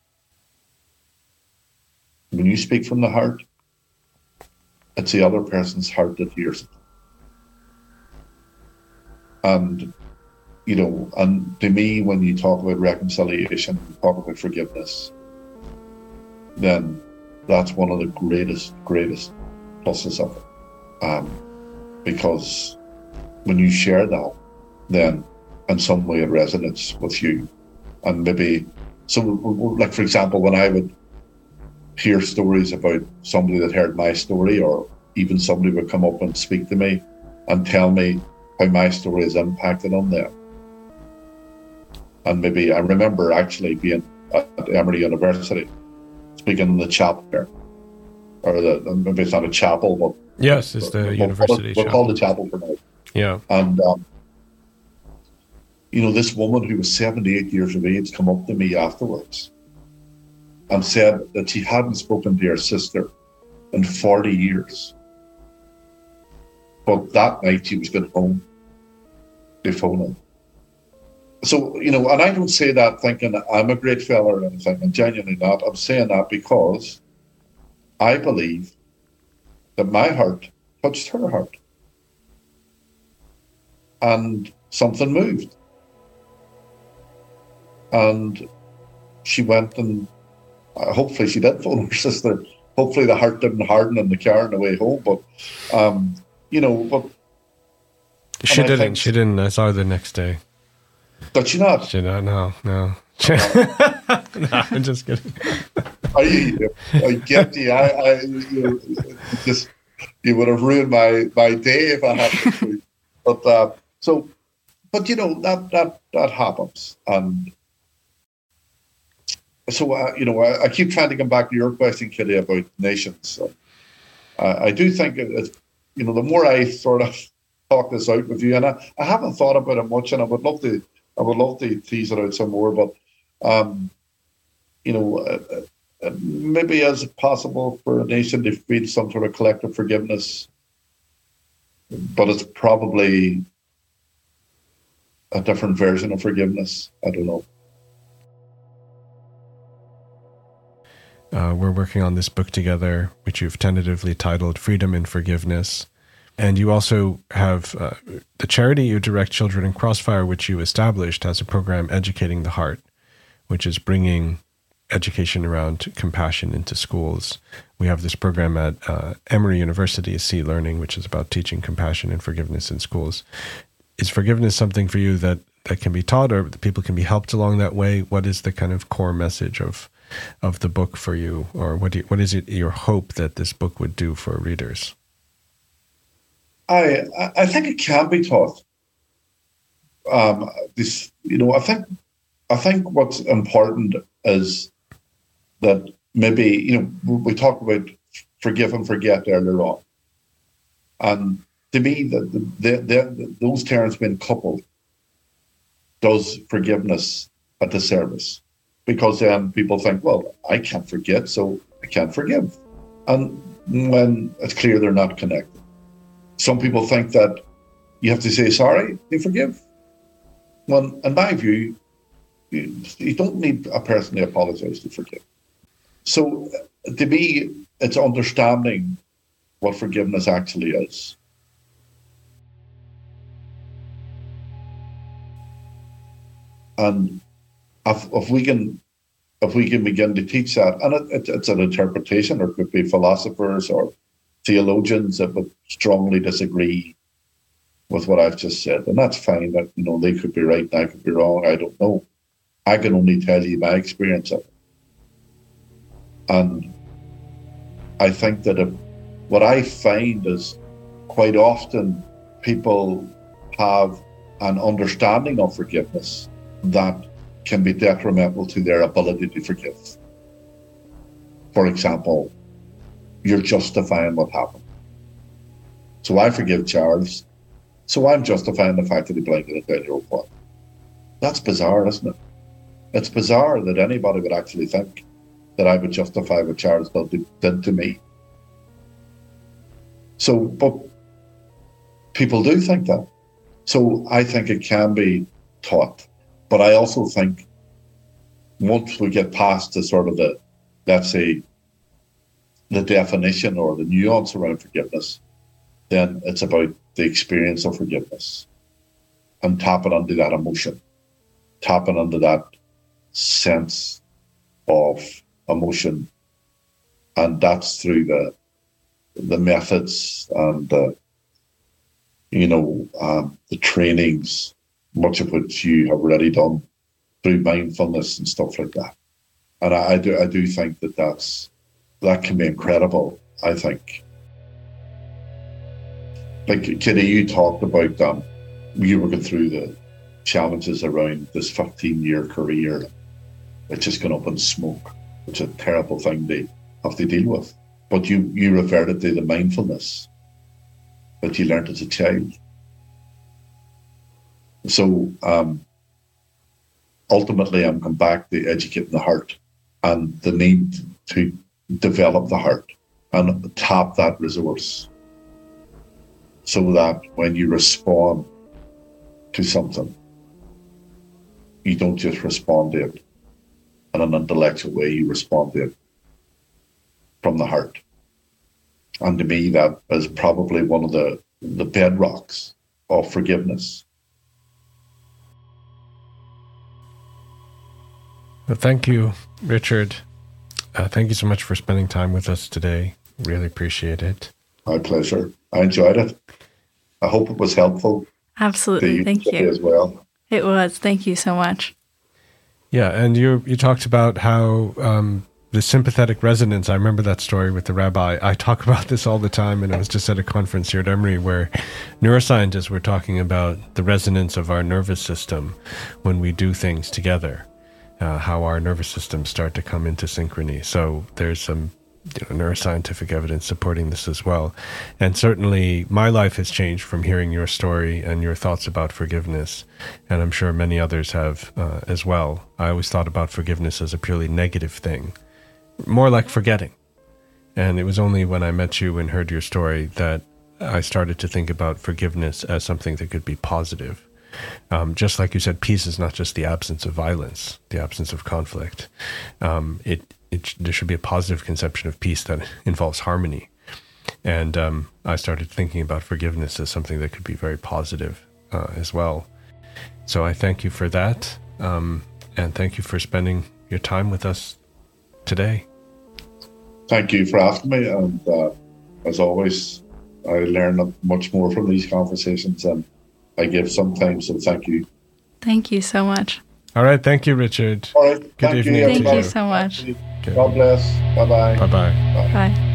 When you speak from the heart, it's the other person's heart that hears it. And, you know, and to me, when you talk about reconciliation, talk about forgiveness, then that's one of the greatest, greatest pluses of it. Um, because when you share that, then in some way it resonates with you. And maybe, so like, for example, when I would hear stories about somebody that heard my story, or even somebody would come up and speak to me and tell me how my story has impacted on them. And maybe I remember actually being at Emory University, speaking in the chapel there, or the maybe it's not a chapel, but yes, it's the we'll, university. We'll, we'll call chapel. the chapel for now. Yeah, and um, you know, this woman who was seventy-eight years of age come up to me afterwards and said that she hadn't spoken to her sister in forty years, but that night she was going home to phone him. So, you know, and I don't say that thinking that I'm a great fella or anything, I'm genuinely not. I'm saying that because I believe that my heart touched her heart. And something moved. And she went and uh, hopefully she did phone her sister. Hopefully the heart didn't harden in the car on the way home. But, um, you know, but... She didn't. She didn't. I saw her the next day. Did she not? She not. No, no. no, I'm just kidding. I, I get you. I, I you, just you would have ruined my, my day if I had to. But uh, so, but you know that that that happens, and so uh, you know I, I keep trying to come back to your question, Kitty, about nations. So, uh, I do think it, it, you know the more I sort of talk this out with you, and I, I haven't thought about it much, and I would love to. I would love to tease it out some more, but um, you know, uh, uh, maybe is it possible for a nation to feel some sort of collective forgiveness? But it's probably a different version of forgiveness. I don't know. Uh, we're working on this book together, which you've tentatively titled Freedom and Forgiveness. And you also have uh, the charity you direct, Children in Crossfire, which you established as a program, Educating the Heart, which is bringing education around compassion into schools. We have this program at uh, Emory University, C Learning, which is about teaching compassion and forgiveness in schools. Is forgiveness something for you that, that can be taught, or that people can be helped along that way? What is the kind of core message of of the book for you, or what do you, what is it your hope that this book would do for readers? I I think it can be taught. Um, this, you know, I think I think what's important is that maybe, you know, we talked about forgive and forget earlier on, and to me, that the, the, the, those terms being coupled does forgiveness a disservice, because then people think, well, I can't forget, so I can't forgive, and when it's clear they're not connected. Some people think that you have to say sorry to forgive. When, in my view, you, you don't need a person to apologize to forgive. So, to me, it's understanding what forgiveness actually is. And if, if we can, if we can begin to teach that, and it, it, it's an interpretation, or it could be philosophers or theologians that would strongly disagree with what I've just said, and that's fine. That, you know, they could be right and I could be wrong. I don't know. I can only tell you my experience of it. And I think that if, what I find is quite often people have an understanding of forgiveness that can be detrimental to their ability to forgive. For example, you're justifying what happened. So I forgive Charles, so I'm justifying the fact that he blinded a ten-year-old boy. That's bizarre, isn't it? It's bizarre that anybody would actually think that I would justify what Charles did, did to me. So, but people do think that. So I think it can be taught. But I also think once we get past the sort of the, let's say, the definition or the nuance around forgiveness, then it's about the experience of forgiveness and tapping into that emotion, tapping into that sense of emotion. And that's through the the methods and the, you know, um, the trainings, much of which you have already done through mindfulness and stuff like that. And I, I do I do think that that's that can be incredible, I think. Like, Kitty, you talked about um, you were going through the challenges around this fifteen-year career. It's just gone up in smoke. which is a terrible thing to have to deal with. But you, you reverted to the mindfulness that you learned as a child. So um, ultimately, I'm come back to educating the heart and the need to develop the heart and tap that resource so that when you respond to something, you don't just respond to it in an intellectual way, you respond to it from the heart. And to me, that is probably one of the, the bedrocks of forgiveness. Well, thank you, Richard. Uh, thank you so much for spending time with us today. Really appreciate it. My pleasure. I enjoyed it. I hope it was helpful. Absolutely. To thank you you. As well. It was. Thank you so much. Yeah, and you you talked about how um, the sympathetic resonance. I remember that story with the rabbi. I talk about this all the time, and I was just at a conference here at Emory where neuroscientists were talking about the resonance of our nervous system when we do things together. Uh, how our nervous systems start to come into synchrony. So there's some you know, neuroscientific evidence supporting this as well. And certainly my life has changed from hearing your story and your thoughts about forgiveness. And I'm sure many others have uh, as well. I always thought about forgiveness as a purely negative thing, more like forgetting. And it was only when I met you and heard your story that I started to think about forgiveness as something that could be positive. Um, just like you said, peace is not just the absence of violence, the absence of conflict. Um, it, it there should be a positive conception of peace that involves harmony. And um, I started thinking about forgiveness as something that could be very positive uh, as well. So I thank you for that, um, and thank you for spending your time with us today. Thank you for asking me, and uh, as always, I learn much more from these conversations, and I give sometimes, so thank you. Thank you so much. All right. Thank you, Richard. All right. Good thank evening. You, thank you you so much. God bless. Bye-bye. Bye-bye. Bye. Bye.